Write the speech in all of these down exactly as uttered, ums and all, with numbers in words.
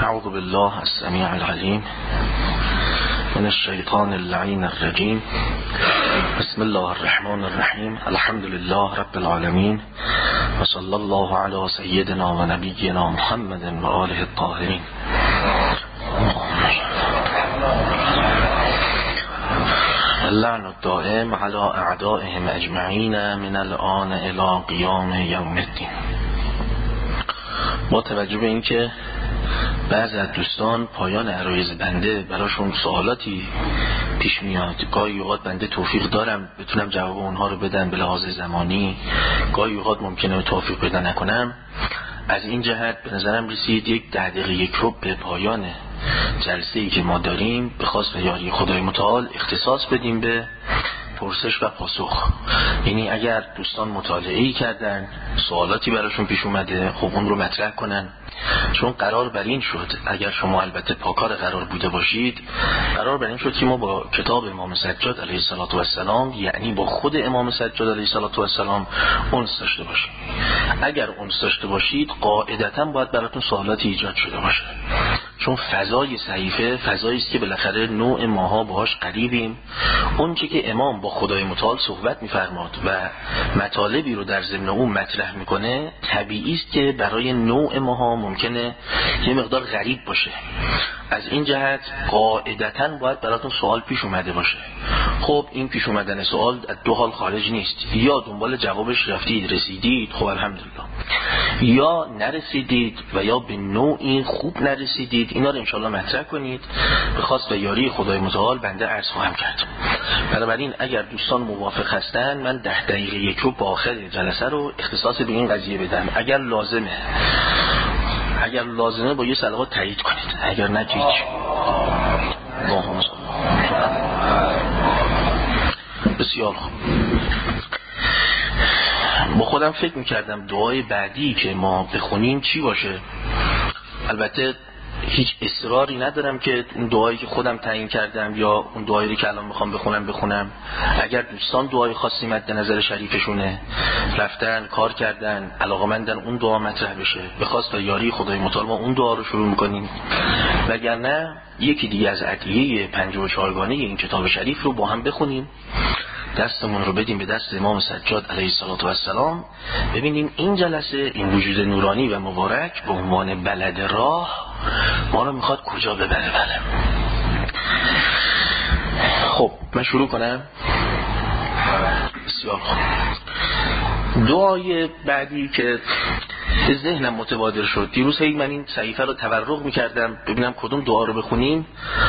اعوذ بالله السمیع العلیم من الشیطان اللعین الرجیم. بسم الله الرحمن الرحیم. الحمد لله رب العالمین و صلی الله علی سیدنا و نبینا محمد و آله الطاهرین. اللعن الدائم علی اعدائهم اجمعین من الان الی قیام یوم الدین. با توجه به اینکه بعضی از دوستان پایان عرایض بنده براشون سوالاتی پیش میاد، گاهی اوقات بنده توفیق دارم بتونم جواب اونها رو بدم به لحاظ زمانی، گاهی اوقات ممکنه توفیق پیدا نکنم. از این جهت به نظرم رسید یک ده دقیقه یک ربع به پایان جلسه ای که ما داریم به خواست و یاری خدای متعال اختصاص بدیم به پرسش و پاسخ. یعنی اگر دوستان مطالعه‌ای کردن، سوالاتی براشون پیش اومده، خب اون رو مطرح کنن، چون قرار بر این شد، اگر شما البته پاکار قرار بوده باشید، قرار بر این شد که ما با کتاب امام سجاد علیه السلام، یعنی با خود امام سجاد علیه السلام انس داشته باشیم. اگر انس داشته باشید قاعدتاً باید براتون سوالاتی ایجاد شده باشه، چون فضای صحیفه فضایی است که بالاخره نوع ماها باهاش قریبیم. اون چه که امام با خدای متعال صحبت می‌فرماد و مطالبی رو در ضمن اون مطرح میکنه، طبیعی است که برای نوع ماها ممکنه یه مقدار غریب باشه. از این جهت قاعدتاً باید براتون سوال پیش اومده باشه. خب این پیش اومدن سوال از دو حال خارج نیست، یا دنبال جوابش رفتید رسیدید، خب الحمدلله، یا نرسیدید و یا به نوعی خوب نرسیدید. اینا رو انشالله مطرح کنید، به خواست و یاری خدای متعال بنده عرض خواهم کرد. بنابراین اگر دوستان موافق هستن من ده دقیقه یک رو با آخر جلسه رو اختصاص به این قضیه بدم. اگر لازمه اگر لازمه با یه صلوات تایید کنید، اگر نه که هیچ. بسیار خوب. با خودم فکر میکردم دعای بعدی که ما بخونیم چی باشه. البته هیچ اصراری ندارم که اون دعایی که خودم تعیین کردم یا اون دعایی که الان میخوام بخونم بخونم. اگر دوستان دعای خاصی مد نظر شریفشونه، رفتن کار کردن، علاقمندن اون دعا مطرح بشه، به خواست و یاری خدای متعال ما اون دعا رو شروع میکنیم. وگرنه یکی دیگه از ادعیه پنجاه و چهارگانه این کتاب شریف رو با هم بخونیم، دستمون رو بدیم به دست امام سجاد علیه السلام، ببینیم این جلسه این وجود نورانی و مبارک به عنوان بلد راه ما رو میخواد کجا ببره. بله خب من شروع کنم. بسیار خوب. دعای بعدی که به ذهنم متبادر شد، دیروز هی من این صحیفه رو تورق میکردم ببینم کدوم دعا رو بخونیم،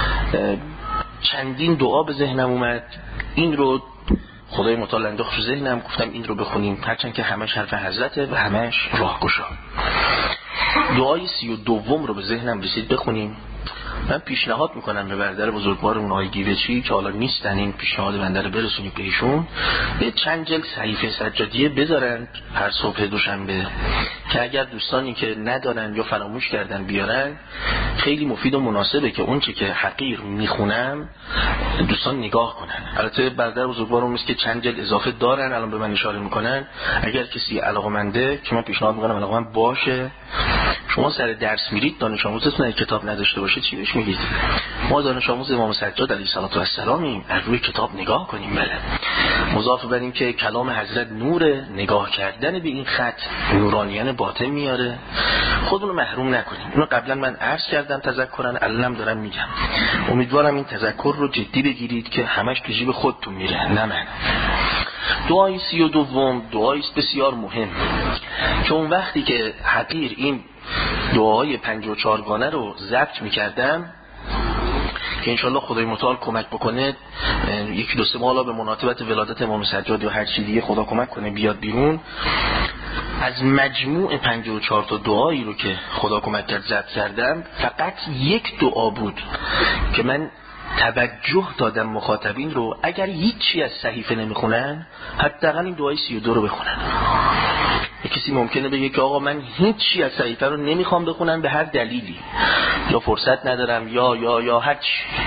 چندین دعا به ذهنم اومد، این رو خدای متعال انداخت تو ذهنم، گفتم این رو بخونیم، هرچند که همش حرف حضرته و همش راهگشا. دعای سی و دوم رو به ذهنم رسید بخونیم. من پیشنهاد میکنم به برادر بزرگوارمون آقای گیوچی که حالا نیستن، این پیشنهاد بنده رو برسونید بهشون، یه چند جلد صحیفه سجادیه بذارن هر صبح دوشنبه، که اگر دوستانی که ندارن یا فراموش کردن بیارن، خیلی مفید و مناسبه که اون چه که حقیر میخونم دوستان نگاه کنن. البته برادر بزرگوارمون است که چند جلد اضافه دارن، الان به من اشاره میکنن. اگر کسی علاقمنده که من پیشنهاد میکنم علاقمند باشه، شما سر درس میرید دانش آموزتون اگه کتاب نداشته باشه چی بهش میگید؟ ما دانش آموز امام سجاد علیه السلامیم، از روی کتاب نگاه کنیم. بله مضاف بر این که کلام حضرت نور، نگاه کردن به این خط نورانیان باطن میاره، خودمون رو محروم نکنیم. اینو قبلا من عرض کردم تذکرن، الانم دارم میگم. امیدوارم این تذکر رو جدی بگیرید که همش تو جیب خودتون میره، نه من. دعای سی و دوم دعایی است بسیار مهم، که اون وقتی که حقیر این دعاهای پنجاه و چهار گانه رو ضبط میکردم که انشالله خدای متعال کمک بکنه یکی دو سه ماه به مناسبت ولادت امام سجاد یا هر چیزی دیگه خدا کمک کنه بیاد بیرون، از مجموع پنجاه و چهار تا دعایی رو که خدا کمک کرد ضبط کردم، فقط یک دعا بود که من توجه دادم مخاطبین رو اگر هیچی از صحیفه نمیخونن حداقل این دعای سی و دو رو بخونن. کسی ممکنه بگه که آقا من هیچی از صحیفه رو نمیخوام بخونم به هر دلیلی، یا فرصت ندارم یا یا یا هر چی.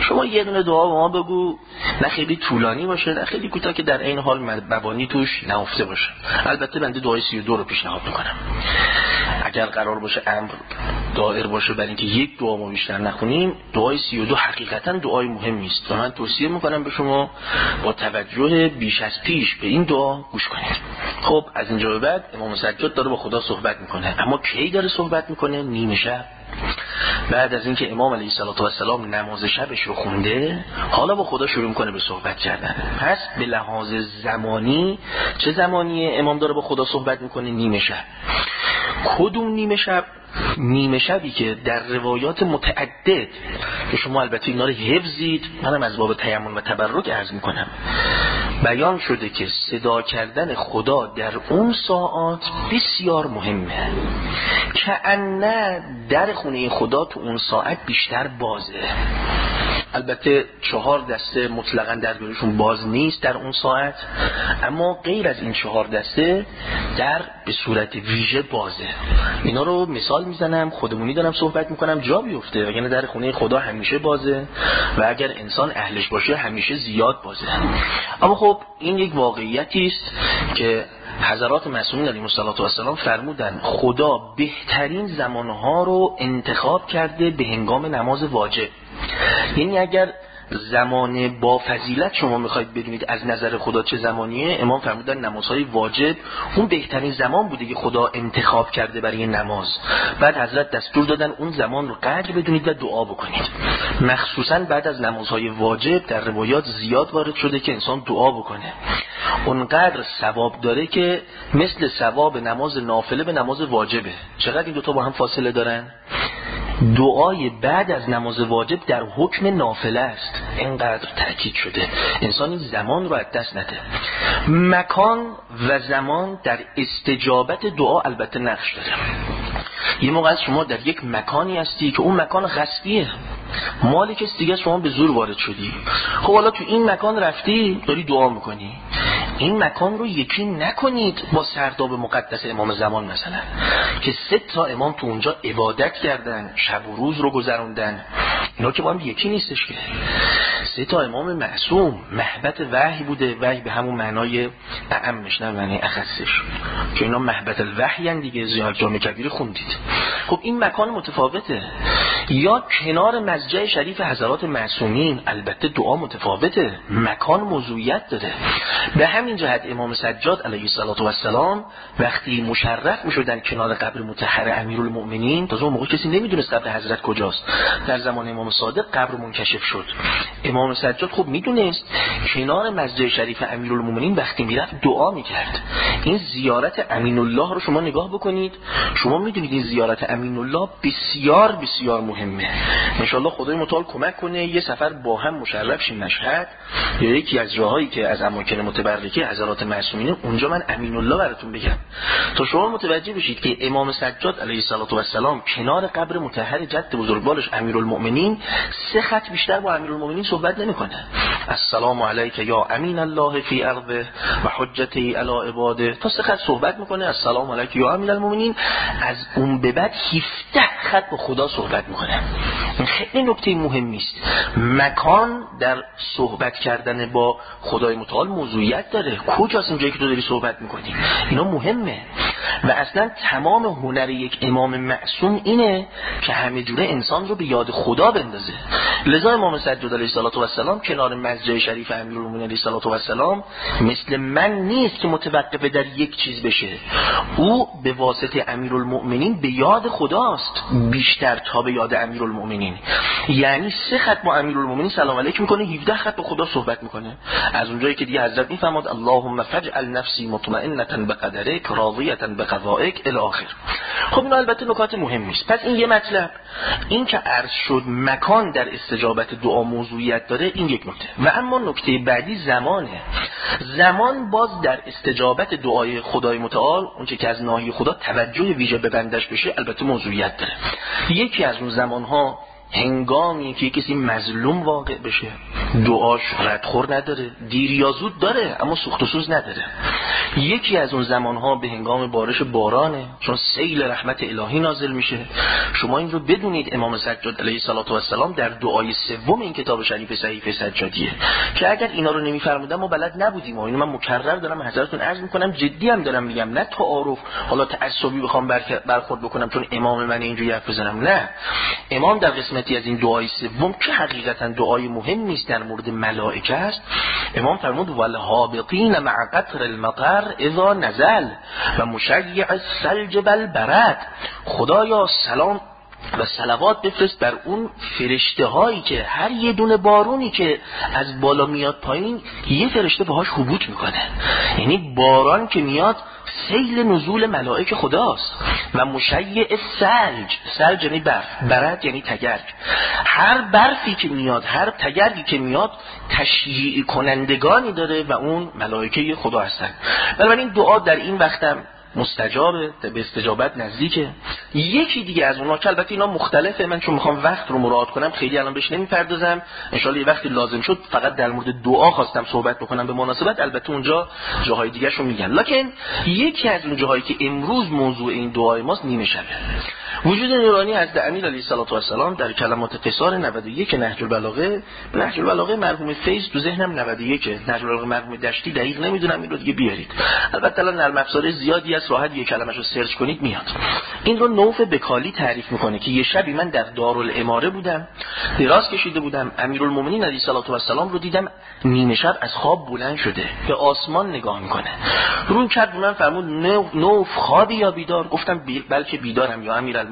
شما یه دونه دعا به ما بگو، نه خیلی طولانی باشه نه خیلی کوتاه، که در این حال مبانی توش نهفته باشه. البته بنده دعای سی و دو رو پیشنهاد میکنم. اگر قرار باشه امر دائر باشه برای اینکه یک دعا ما بیشتر نخونیم، دعای سی و دو حقیقتا دعای مهمی است و من توصیه میکنم به شما با توجه بیش از پیش به این دعا گوش کنید. خب از اینجا به بعد امام سجاد داره با خدا صحبت میکنه، اما کی داره صحبت میکنه؟ نیمه شب، بعد از اینکه امام علیه السلام نماز شبش رو خونده، حالا با خدا شروع میکنه به صحبت کردن. پس به لحاظ زمانی چه زمانیه امام داره با خدا صحبت میکنه؟ نیمه شب. کدوم نیمه شب؟ نیمه شبی که در روایات متعدد که شما البته اینا رو حفظید، منم از باب تیمم و تبرک عرض میکنم، بیان شده که صدا کردن خدا در اون ساعات بسیار مهمه، که انه در خونه خدا تو اون ساعت بیشتر بازه. البته چهار دسته مطلقاً درگاهشون باز نیست در اون ساعت، اما غیر از این چهار دسته در به صورت ویژه بازه. اینا رو مثال میزنم، خودمونی دارم صحبت میکنم جا بیفته، وگرنه در خونه خدا همیشه بازه و اگر انسان اهلش باشه همیشه زیاد بازه. اما خب این یک واقعیتی است که حضرات معصومین علیهم السلام فرمودن خدا بهترین زمانها رو انتخاب کرده به هنگام نماز واجب. یعنی اگر زمان با فضیلت شما میخواید بدونید از نظر خدا چه زمانیه، امام فرمودن نمازهای واجب اون بهترین زمان بوده که خدا انتخاب کرده برای نماز. بعد حضرت دستور دادن اون زمان رو قدر بدونید و دعا بکنید. مخصوصا بعد از نمازهای واجب در روایات زیاد وارد شده که انسان دعا بکنه، اونقدر ثواب داره که مثل ثواب نماز نافله به نماز واجبه. چقدر این دوتا با هم فاصله دارن؟ دعای بعد از نماز واجب در حکم نافله است، اینقدر تأکید شده. انسان این زمان رو از دست نده. مکان و زمان در استجابت دعا البته نقش داره. یه موقع از شما در یک مکانی هستی که اون مکان غصبیه، مالی کسی دیگه شما به زور وارد شدی، خب حالا تو این مکان رفتی داری دعا میکنی، این مکان رو یکی نکنید با سرداب مقدس امام زمان مثلا که سه تا امام تو اونجا عبادت کردن، شب و روز رو گذروندن، اینا که با هم یکی نیستش که. سه تا امام معصوم، محبت وحی بوده، وحی به همون معنای اعمش نه معنی اخصش، که اینا محبت الوحی ان دیگه، زیاد جامع کبیر خوندید. خب این مکان متفاوته. یا کنار مسجد شریف حضرات معصومین البته دعا متفاوته، مکان موضوعیت داره. به همین جهت امام سجاد علیه السلام وقتی مشرف میشدن کنار قبر مطهر امیرالمؤمنین، تازه اون موقع کسی نمیدونست قبر حضرت کجاست، در زمان امام صادق قبر منکشف شد. امام سجاد خوب میدونست کنار مسجد شریف امیرالمؤمنین وقتی میرفت دعا میکرد. این زیارت امین الله رو شما نگاه بکنید، شما میدونید این زیارت امین الله بسیار بسیار مهمه. انشالله خدای متعال کمک کنه یه سفر با هم مشرف شیم مشهد یا یکی از جاهایی که از اماکن متبرکه حضرات معصومین، اونجا من امین الله براتون بگم تا شما متوجه بشید که امام سجاد علیه السلام کنار قبر مطهر جد بزرگوارش امیرالمؤمنین سه خط بیشتر با امیرالمؤمنین صحبت نمیکنه. السلام علیک یا امین الله فی ارضه و حجته علی عباده، تا سه خط صحبت میکنه. السلام علیک یا امین المؤمنین. از اون به بعد هفده خط با خدا صحبت میکنه. این خیلی نکته مهمی است. مکان در صحبت کردن با خدای متعال موضوعیت داره. کجاست این جایی که تو داری صحبت میکنی؟ اینا مهمه. و اصلا تمام هنر یک امام معصوم اینه که همه جوره انسان رو به یاد خدا بندازه. لذا امام سجاد علیه السلام کنار مسجد شریف امیرالمؤمنین علیه السلام مثل من نیست که متوقف در یک چیز بشه. او به واسطه امیرالمؤمنین به یاد خداست بیشتر تا به یاد امیرالمؤمنین. یعنی سه خط با امیرالمؤمنین سلام علیک میکنه، هفده خط با خدا صحبت میکنه. از اونجایی که دیگه حضرت میفرماد اللهم فجعل نفسی مطمئنة بقدرک راضیة بقضائک الی آخر. خب این البته نکات مهمی است. پس این یه مطلب، این که عرض شد مکان در استجابت دعا موضوعیت داره، این یک نکته. و اما نکته بعدی زمانه. زمان باز در استجابت دعای خدای متعال، اون چه که از ناحیه خدا توجه ویژه به بندش بشه، البته موضوعیت داره. یکی از اون زمانها هنگامی که کسی مظلوم واقع بشه، دعاش ردخور نداره، دیر یا زود داره اما سوخت و سوز نداره. یکی از اون زمانها به هنگام بارش بارانه، چون سیل رحمت الهی نازل میشه. شما این رو بدونید امام سجاد علیه السلام در دعای سوم این کتاب شریف صحیفه سجادیه که اگر اینا رو نمیفرمودن ما بلد نبودیم. و اینو من مکرر دارم حضرتتون عرض میکنم، جدی هم دارم میگم، نه تعارف حالا تعصبی بخوام برخورد بکنم چون امام من اینجوری حرف بزنم. نه، امام در قسمتی از این دعای سوم که حقیقتا دعای مهمی است در مورد ملائکه است، امام فرمود والهابطین مع قطر المطر اذا نزل و مشیع الثلج بالبرد. خدایا سلام و صلوات بفرست بر اون فرشته هایی که هر یه دونه بارونی که از بالا میاد پایین یه فرشته باهاش حبوط میکنه. یعنی باران که میاد سیل نزول ملائک خداست. و مشیع الثلج، ثلج یعنی برف، برد یعنی تگرگ. هر برفی که میاد، هر تگرگی که میاد تشییع کنندگانی داره و اون ملائکه خدا هستن. بنابراین دعا در این وقتم مستجابه، به استجابت نزدیکه. یکی دیگه از اونها که البته اینا مختلفه، من چون میخوام وقت رو مراعات کنم خیلی الان بهش نمیپردازم، ان شاء الله یه وقتی لازم شد فقط در مورد دعا خواستم صحبت بکنم به مناسبت، البته اونجا جاهای دیگه شو میگن. لکن یکی از اون جاهایی که امروز موضوع این دعای ماست نیمه شبه. وجود نورانی از امیر علیه السلام در کلمات قصار نود و یک نهج البلاغه، نهج البلاغه مرحوم فیض تو ذهنم نود و یک، نهج البلاغه مرحوم دشتی دقیق نمیدونم، این رو دیگه بیارید. البته الان نرم افزار زیادی از راحت یک کلمه‌شو سرچ کنید میاد. این رو نوف بکالی تعریف میکنه که یه شبی من در دارالاماره بودم، دراز کشیده بودم، امیرالمومنین علیه السلام رو دیدم نیمه شب از خواب بلند شده به آسمان نگاه میکنه. رو کرد من فرمود نوف خوابی یا بیدار؟ گفتم بلکه بیدارم یا امیرالمومنین.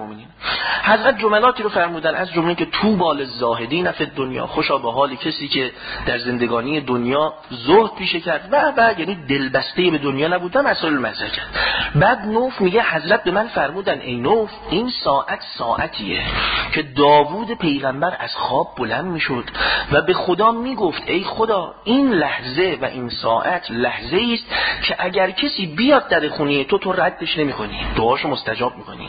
حضرت جملاتی رو فرمودن از جمله که طوبی للزاهدین فی الدنیا، خوشا به حال کسی که در زندگانی دنیا زهد پیشه کرد و بعد یعنی دلبسته به دنیا نبود و مسائل المحضر کرد. بعد نوف میگه حضرت به من فرمودن ای نوف این ساعت ساعتیه که داوود پیغمبر از خواب بلند میشد و به خدا میگفت ای خدا این لحظه و این ساعت لحظه است که اگر کسی بیاد در خونه تو تو ردش نمیکنی، دعاشو مستجاب میکنی.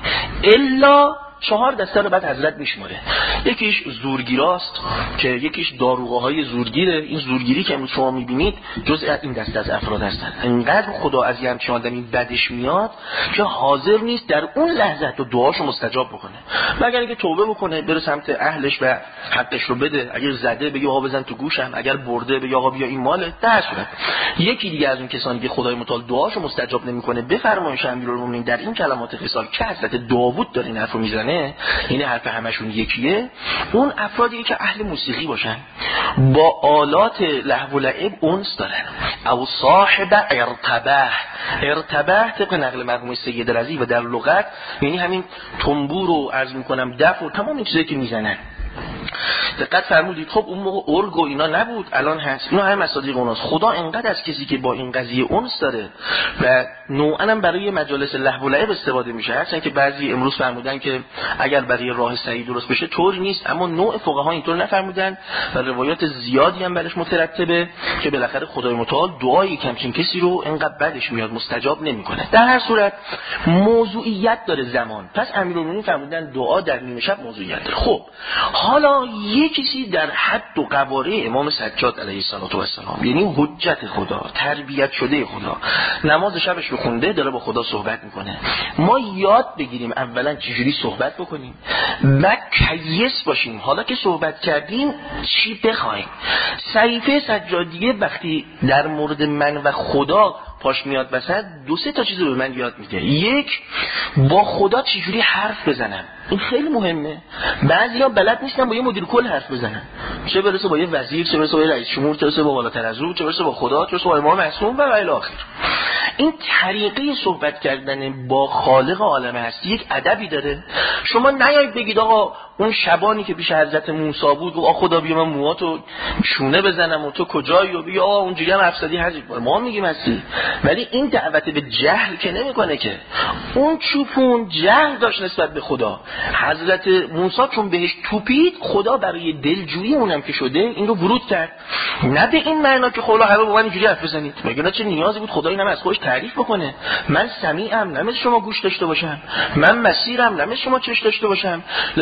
الا چهار دسته رو بعد حضرت میشماره. یکیش زورگیراست که یکیش داروغه های زورگیره. این زورگیری که امروز شما میبینید جزء این دسته از افراد هستن. انقدر خدا از یه همچین آدمی بدش میاد که حاضر نیست در اون لحظه تو دعاشو مستجاب بکنه، مگر اینکه توبه بکنه بره سمت اهلش و حقش رو بده. اگر زده بگه آقا بزن تو گوشم، اگر برده بگه آقا بیا این ماله. در صورت یکی دیگه از اون کسانی که خدای متعال دعاشو مستجاب نمیکنه به فرمایش امیرالمومنین در این کلمات خصال که حضرت داوود داره این حرفو میزنه، یعنی حرف همشون یکیه، اون افرادی که اهل موسیقی باشن، با آلات لهو و لعب انس دارن، او صاحب ارتبه. ارتبه طبق نقل مرحوم سید رضی و در لغت یعنی همین تنبور و عرض میکنم دف و تمام این چیزایی که میزنن. دقت فرمودید. خب اون موقع ارگ و اینا نبود، الان هست. اینا هم مصادیق اوناست. خدا انقدر از کسی که با این قضیه انس داره و نوعا هم برای مجالس لهو و لعب استفاده میشه، هرچند که بعضی امروز فرمودن که اگر برای راه صحیح درست بشه طوری نیست، اما نوع فقها اینطور نفرمودن و روایات زیادی هم برش مترتبه که بالاخره خدای متعال دعایی که همچین کسی رو انقدر بدش میاد مستجاب نمیکنه. در هر صورت موضوعیت داره زمان. پس امیرالمومنین فرمودن دعا در نیمه شب موضوعیت داره. خب حالا یک کسی در حد و قواره امام سجاد علیه السلام، یعنی حجت خدا، تربیت شده خدا، نماز شبش رو خونده داره با خدا صحبت میکنه. ما یاد بگیریم اولا چجوری صحبت بکنیم، بعد کیس باشیم حالا که صحبت کردیم چی بخوایم. صحیفه سجادیه وقتی در مورد من و خدا پاش میاد وسط دو سه تا چیز رو به من یاد میده. یک، با خدا چجوری حرف بزنم، این خیلی مهمه. بعضیا بلد نیستن با یه مدیر کل حرف بزنن، چه برسه با یه وزیر، چه برسه با یه رئیس جمهور، چه برسه با بالاتر از او، چه برسه با خدا، چه برسه با امام معصوم و الی آخر. این طریقه صحبت کردن با خالق عالم هستی یک ادبی داره. شما نیایید بگید آقا اون شبانی که پیش حضرت موسی بود و خدا بیا من موهاتو چونه بزنم و تو کجایی و بیا آقا اونجوری هم افسدی حج. ما میگیم هستی، ولی این دعوت به جهل که نمیکنه که. اون چوپون جهل داشت نسبت به خدا. حضرت موسی چون بهش توپید خدا برای دلجویی اونم که شده این رو ورود کرد. نه به این معنا که خدا همه با من اینجوری حرف بزنید، مگه نه چه نیازی بود خدا اینم از خودش تعریف بکنه. من سمیعم، نه مثل شما گوش داشته باشم، من مسیرم، نه مثل شما چش داشته باشم. لذا چرا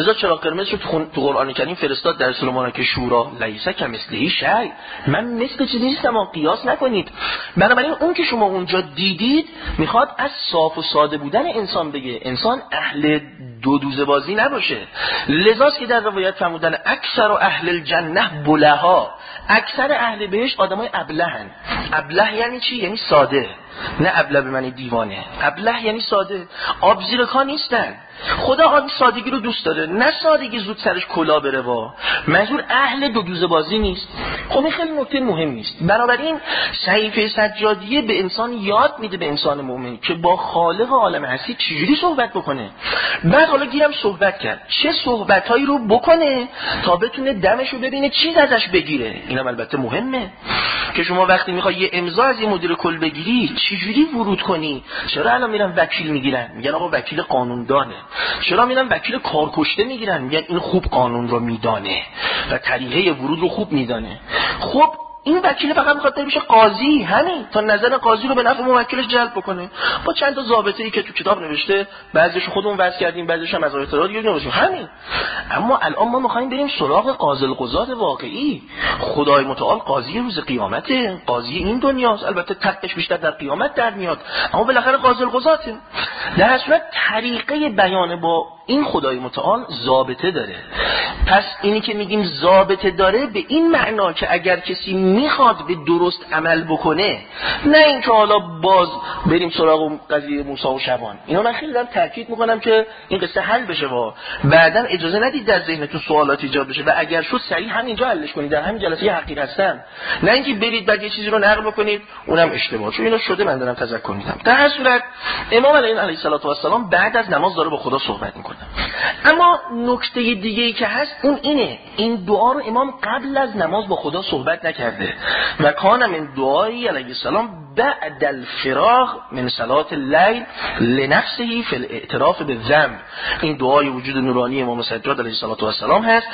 قرمز رو تو, تو قرآن کریم فرستاد در سوره مبارکه شورا، لیس کمثله شیء، من مثل چیزی نیستم، قیاس نکنید. بنابراین اون که شما اونجا دیدید میخواد از صاف و ساده بودن انسان بگه، انسان اهل دو دوزه بازی نباشه. لذاست که در روایت فرمودن اکثر و اهل الجنه بلها، اکثر اهل بهشت آدمای ابلهن. ابله یعنی چی؟ یعنی ساده، نه ابله به معنی دیوانه، ابله یعنی ساده، آب زیر کان نیستن. خدا آدم سادگی رو دوست داره، نه سادگی زود سرش کلا بره. وا منظور اهل دو دوزه بازی نیست. خب این خیلی نکته مهمی است. بنابراین صحیفه سجادیه به انسان یاد میده، به انسان مؤمن، که با خالق عالم هستی چجوری صحبت بکنه. بعد حالا گیرم صحبت کرد چه صحبتایی رو بکنه تا بتونه دمش رو ببینه، چیز ازش بگیره. اینم البته مهمه که شما وقتی میخوای یه امضا از یه مدیر کل بگیری چجوری ورود کنی. چرا الان میرن وکیل میگیرن میگن آقا وکیل قانوندانه، چرا میرن وکیل کارکشته میگیرن میگن این خوب قانون رو میدانه و طریقه ورود رو خوب میدانه. خب این وکیل فقط میخواد بشه قاضی، همین تا نظر قاضی رو به نفع موکلش جلب بکنه، با چند تا ضابطه‌ای که تو کتاب نوشته، بعضیش خودمون وضع کردیم، بعضیش هم از اعتراض گرفتیم، همین. اما الان ما میخوایم بریم سراغ قاضی القضات واقعی. خدای متعال قاضی روز قیامته، قاضی این دنیاست. البته تقش بیشتر در قیامت در میاد، اما بالاخره قاضی القضاته. در هر صورت طریقه بیان با این خدای متعال ضابطه داره. پس اینی که میگیم ضابطه داره به این معنا که اگر کسی میخواد به درست عمل بکنه، نه اینکه حالا باز بریم سراغ قضیه موسی و شبان. اینا من خیلی دارم تاکید میکنم که این قصه حل بشه و بعداً اجازه ندید در ذهنتون سوالات ایجاد بشه و اگر شد سریع همینجا حلش کنید، در همین جلسه حقیقت هستن، نه اینکه برید بعد یه چیزی رو نقل بکنید اونم اشتباه. چون اینا شده، من دارم تذکر میدم. در هر صورت امام علی علیه السلام بعد از نماز داره با خدا صحبت میکنه. اما نکته دیگه‌ای که هست اون اینه، این دعا رو امام قبل از نماز با خدا صحبت نکرده و کان من دعایی علیه السلام بعد الفراغ من صلات اللیل لنفسه فی الاعتراف بالذنب. این دعای وجود نورانی امام سجاد علیه السلام هست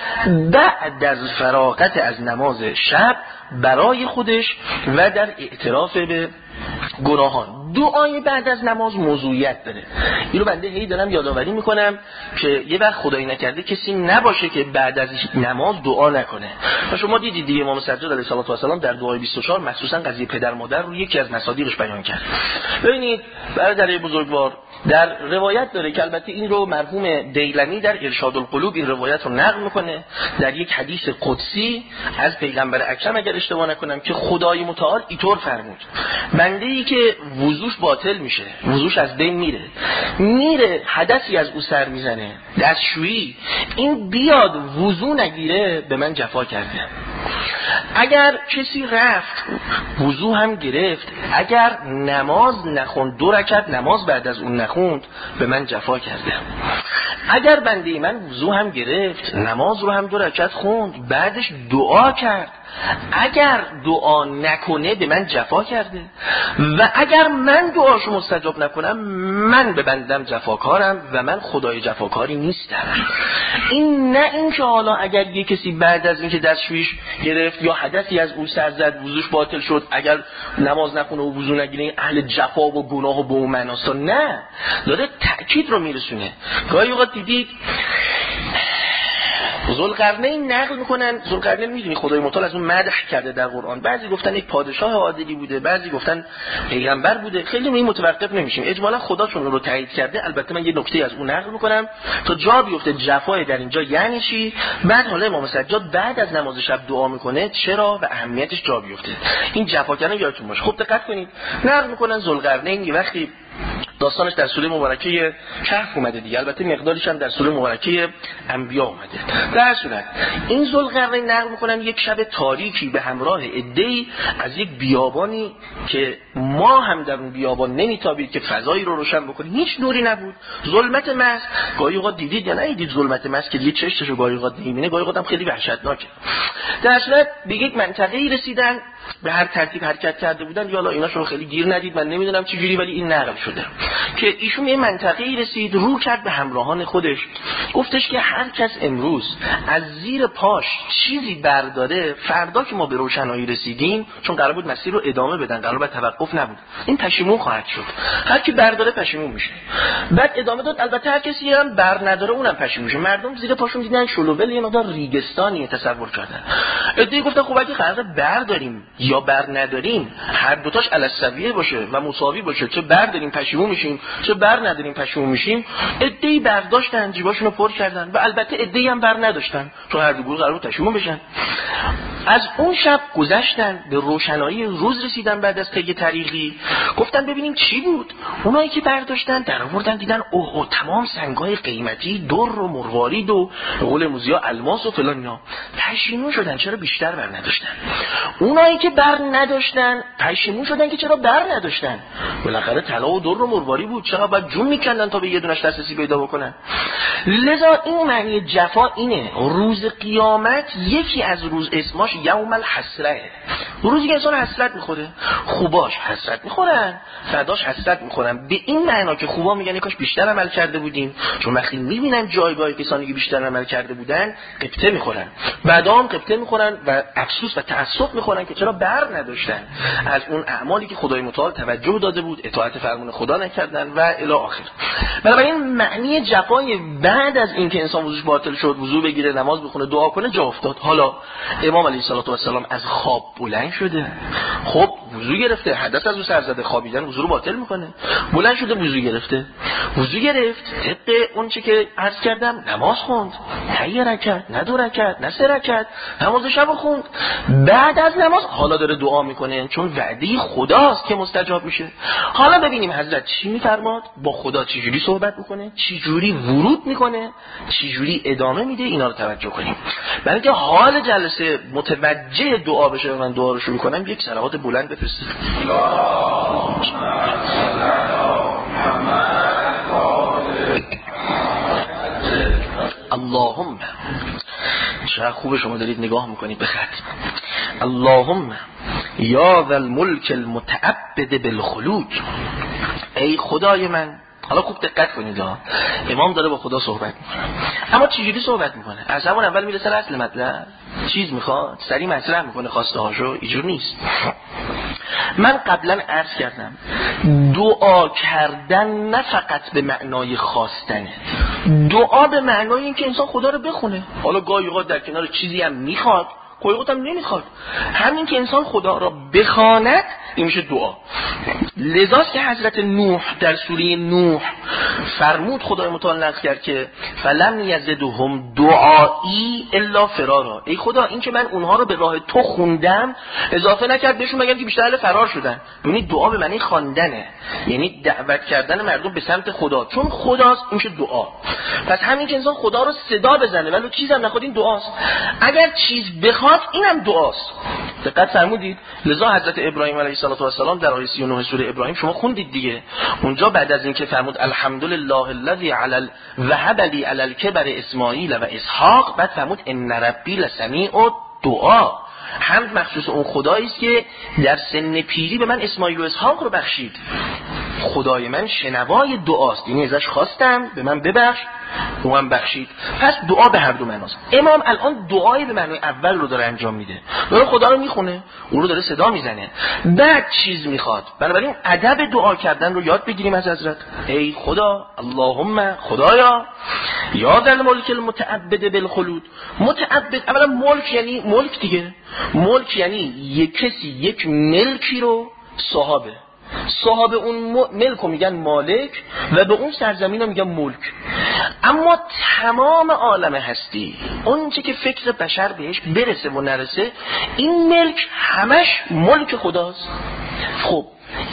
بعد از فراغت از نماز شب برای خودش و در اعتراف به گناهان. دعای بعد از نماز موضوعیت داره. اینو بنده هی دارم یادآوری میکنم که یه وقت خدایی نکرده کسی نباشه که بعد از نماز دعا نکنه. و شما دیدید دیگه امام سجاد علیه السلام در دعای بیست و چهار مخصوصا قضیه پدر مادر رو یکی از مصادیقش بیان کرد. ببینید برادرای بزرگوار، در روایت داره که البته این رو مرحوم دیلمی در ارشاد القلوب این روایت رو نقل میکنه در یک حدیث قدسی از پیغمبر اکرم اگر اشتباه نکنم که خدای متعال اینطور فرمود: بنده‌ای که وضوش باطل میشه، وضوش از بین میره، میره حدثی از او سر میزنه، دستشویی، این بیاد وضو نگیره به من جفا کرده. اگر کسی رفت وضو هم گرفت، اگر نماز نخوند، دو رکعت نماز بعد از اون نخوند، به من جفا کرده. اگر بنده من وضو هم گرفت، نماز رو هم دو رکعت خوند، بعدش دعا کرد، اگر دعا نکنه به من جفا کرده. و اگر من دعاشو مستجاب نکنم، من به بندم جفاکارم و من خدای جفاکاری نیستم. این نه این که حالا اگر یه کسی بعد از اینکه دستشویش گرفت یا حدثی از او سر زد وضوش باطل شد، اگر نماز نخونه و وضو نگیره اهل جفا و گناه و به اون معناست. نه، داره تأکید رو میرسونه. گاهی اوقات دیدید ذوالقرنین نقل میکنن، ذوالقرنین میدونی خدای متعال از اون مدح کرده در قرآن، بعضی گفتن یک پادشاه عادلی بوده، بعضی گفتن پیغمبر بوده، خیلی ما این متوقف نمیشیم، اجمالا خداشون رو تایید کرده. البته من یه نکته از اون نقل میکنم تا جا بیفته جفای در اینجا یعنی چی. بعد حالا امام سجاد بعد از نماز شب دعا میکنه، چرا و اهمیتش جا بیفته. این جفا کردن یادتون باشه. خب دقت کنید، نقل میکنن ذوالقرنین یه وقتی داستانش در سوره مبارکه کهف اومده دیگه، البته مقدارش هم در سوره مبارکه انبیاء اومده. در صورت این ذوالقرنین نقل میکنن یک شب تاریکی به همراه عده‌ای از یک بیابانی که ما هم در اون بیابان نمیتابید که فضایی رو روشن بکنه، هیچ نوری نبود، ظلمت محض. گاهی اوقات دیدید یا نه دیدید ظلمت محض که دیگه چشمشو گاهی اوقات نمیبینه، گاهی اوقات هم خیلی وحشتناکه. در صورت به یک منطقه‌ای رسیدن به هر ترتیب حرکت کرده بودن، یالا اینا شما خیلی گیر ندید، من نمیدونم چه جوری، ولی این نقل شده که ایشون یه منطقه‌ای رسید، رو کرد به همراهان خودش، گفتش که هر کس امروز از زیر پاش چیزی برداره، فردا که ما به روشنایی رسیدیم، چون قرار بود مسیر رو ادامه بدن، قرار بود توقف نبود، این پشیمون خواهد شد. هر کی برداره پشیمون میشه. بعد ادامه داد البته هر کسی هم بر نداره اونم پشیمون میشه. مردم زیر پاشون دیدن شلوول یه مقدار ریگستانی تصور کردن. ادعی گفتن خب اگه قرار برداریم یا بر نداریم، هر دوتاش علسویه باشه و مساوی باشه، چه برداریم پشیمون میشیم چه بر نداریم پشیمون میشیم. ادعی برداشتن، جیباشون رو پر کردن و البته ادعی هم بر نداشتن، چون هر دو گروه قرار بود پشیمون بشن. از اون شب گذشتن، به روشنایی روز رسیدن. بعد از طی طریقی گفتن ببینیم چی بود. اونایی که برداشتن در آوردن دیدن اوه او تمام سنگای قیمتی، در و مروارید و به قول موزیا الماس و فلان اینا. پشیمون شدن چرا بیشتر بر نداشتن. اونایی که بر نداشتن پشیمون شدن که چرا بر نداشتن. بالاخره طلا و در و مروارید بود، چرا باید جون میکندن تا به یه دونش دسترسی پیدا بکنن. لذا این معنی جفا اینه. روز قیامت یکی از روز اسماش یوم الحسره، روزی که انسان حسرت میخوره. خوباش حسرت میخورن، فداش حسرت میخورن. به این معنا که خوبا میگن کاش بیشتر عمل کرده بودیم، چون وقتی میبینن جایگاه کسانی که بیشتر عمل کرده بودن قبطه میخورن، بعدام قبطه میخورن و افسوس و تأسف میخورن که چرا بر نداشتن از اون اعمالی که خدای متعال توجه داده بود، اطاعت فرمان خدا نکردن و الی آخر. بنابراین معنی جفای بعد از اینکه انسان وضوش باطل شد، وضو بگیره، نماز بخونه، دعا کنه، جا افتاد. حالا امام علیه السلام از خواب بلند شده، خب وضو گرفته، حدث از او سر زده، خوابیدن وضو رو باطل میکنه. بلند شده وضو گرفته، وضو گرفت، طبق اون چه که عرض کردم نماز خوند، نه یه رکعت، نه دو رکعت، نه سه رکعت، نماز شب خوند. بعد از نماز حالا داره دعا میکنه، چون وعده خداست که مستجاب میشه. حالا ببینیم حضرت چی میفرماد، با خدا چه جوری صحبت میکنه، چه جوری ورود میکنه، چه جوری ادامه میده. اینا رو توجه کنیم. برای اینکه حال جلسه متوجه دعا بشه، من دعا رو شروع کنم، یک صلوات بلند بفرستید. اللهم، چه خوب شما دارید نگاه میکنید به خط. اللهم یا ذا الملک المتعبد بالخلود، ای خدای من. حالا خوب دقت کنید ها، امام داره با خدا صحبت میکنه، اما چجوری صحبت میکنه؟ از همون اول میره سر اصل مطلب، چیز میخواد سریع مطرح میکنه خواسته هاشو، اینجور نیست. من قبلا عرض کردم دعا کردن نه فقط به معنای خواستنه، دعا به معنای اینکه انسان خدا رو بخونه. حالا گاهی اوقات در کنار چیزی هم میخواد، گاهی اوقات هم نمیخواد. همین که انسان خدا را بخواند این میشه دعا. لذاست که حضرت نوح در سوره نوح فرمود، خدای متعال نقل کرد که فلم یزدهم دعایی الا فرارا. ای خدا این که من اونها رو به راه تو خوندم اضافه نکرد بهشون مگر که بیشتر اهل فرار شدن. یعنی دعا به معنی خواندنه، یعنی دعوت کردن مردم به سمت خدا، چون خداست این میشه دعا. پس همین که انسان خدا رو صدا بزنه ولی چیزم نخواد این دعاست. اگر چیز بخواد اینم دعاست. دقت فرمودید؟ لذا حضرت ابراهیم علیه السلام در آیه سی و نه سوره ابراهیم شما خوندید دیگه، اونجا بعد از اینکه فرمود الحمدلله الذی علی وهب لی علی الکبر اسماعیل و اسحاق، بعد فرمود ان ربی لسمیع الدعا. حمد مخصوص اون خدایی است که در سن پیری به من اسماعیل و اسحاق رو بخشید. خدای من شنوای دعاست، یعنی ازش خواستم به من ببخش، او هم بخشید. پس دعا به هر دو معناست. امام الان دعای به معنای اول رو داره انجام میده، داره خدا رو میخونه، اون رو داره صدا میزنه، بعد چیز میخواد. بنابراین ادب دعا کردن رو یاد بگیریم از حضرت. ای خدا، اللهم، خدایا، یا ذا الملک المتعبد بالخلود. متعبد اولا ملک یعنی ملک دیگه، ملک یعنی یک کسی یک ملکی رو صاحبه، صاحب اون ملک رو میگن مالک و به اون سرزمین رو میگن ملک. اما تمام عالم هستی، اون چه که فکر بشر بهش برسه و نرسه، این ملک همش ملک خداست. خب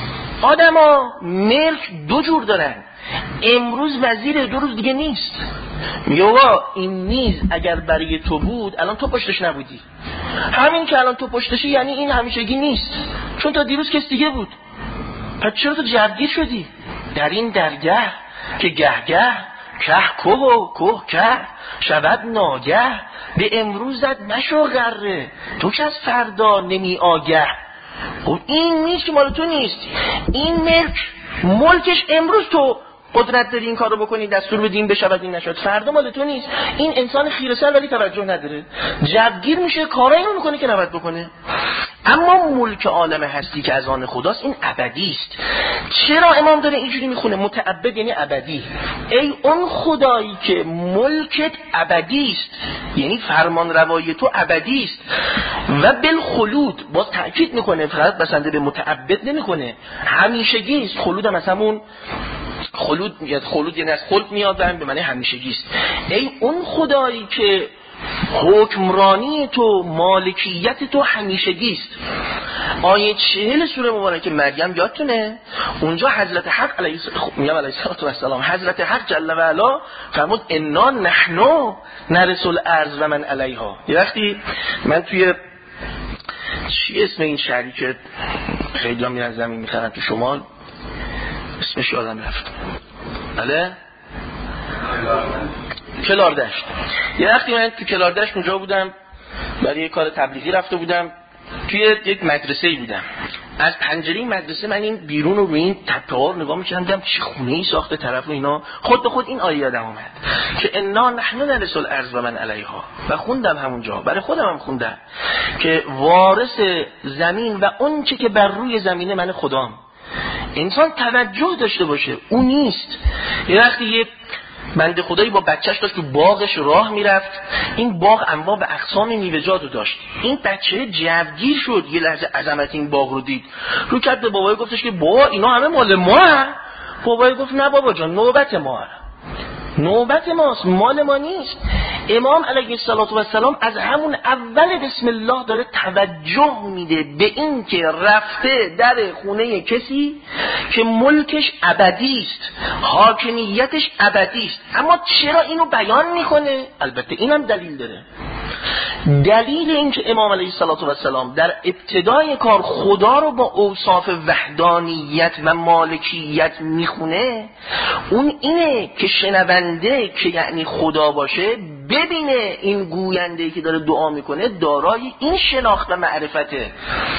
آدم ها ملک دو جور دارن. امروز وزیر، دو روز دیگه نیست. میگه آقا این میز اگر برای تو بود الان تو پشتش نبودی، همین که الان تو پشتشی یعنی این همیشگی نیست، چون تا دیروز کس دیگه بود. پس چرا تو جوگیر شدی در این درگه که گه گه که کوه و کوه که شود ناگه به امروزت مشو غره، تو که از فردا نمی آگه. خب این نیست که مال تو نیست، این ملک ملکش امروز تو قدرت داری این کارو بکنی، دستور بدیم بشود این نشد، فردا مال تو نیست. این انسان خیره سر ولی توجه نداره، جوگیر میشه، کارایی رو میکنه که نباید بکنه. اما ملک عالم هستی که از آن خداست این ابدی است. چرا امام داره اینجوری میخونه؟ متعبد یعنی ابدی. ای اون خدایی که ملکت ابدی است، یعنی فرمان روایی تو ابدی است. و بالخلود، باز تاکید میکنه، فقط بسنده به متعبد نمیکنه، همیشگی است. خلود هم از همون خلود میاد، خلود یعنی از خلد میاد به معنی همیشگی است. ای اون خدایی که حکمرانی تو، مالکیت تو همیشگی است. آیه چهل سوره مبارکه مریم یادتونه؟ اونجا حضرت حق علیه السلام حضرت حق جل و علا فرمود انا نحن نرث الارض و من علیها. یه وقتی من توی چی اسم این شهری که خیلی ها میرن زمین میخرن تو شمال، اسمش یادم رفت، بله کلاردشت. یه وقتی من تو کلاردشت اونجا بودم، برای یه کار تبلیغی رفته بودم، توی یک مدرسه‌ای بودم. از پنجره مدرسه من این بیرون رو روی این تپه‌ها نگاه می‌کردم، دیدم چه خونه‌ای ساخته طرف و اینا. خود به خود این آیه یادم اومد که انا نحن نرث الارض و من علیها، و خوندم همونجا، برای خودم هم خوندم که وارث زمین و اون چه که بر روی زمینه من خدام. انسان توجه داشته باشه، اون نیست. یه وقتی یه بنده خدایی با بچهش داشت تو باغش راه میرفت، این باغ انواع و اقسام میوه‌جات رو داشت. این بچه جوگیر شد، یه لحظه عظمت این باغ رو دید، رو کرد به بابای گفتش که بابا اینا همه مال ما. بابای گفت نه بابا جان، نوبت ما، نوبت ماست، مال ما نیست. امام علیه السلام از همون اول بسم الله داره توجه میده به این که رفته در خونه کسی که ملکش ابدی است، حاکمیتش ابدی است. اما چرا اینو بیان میکنه؟ البته اینم دلیل داره. دلیل این که امام علیه السلام در ابتدای کار خدا رو با اوصاف وحدانیت و مالکیت میخونه، اون اینه که شنونده که یعنی خدا باشه ببینه این گوینده که داره دعا میکنه دارای این شناخت و معرفته.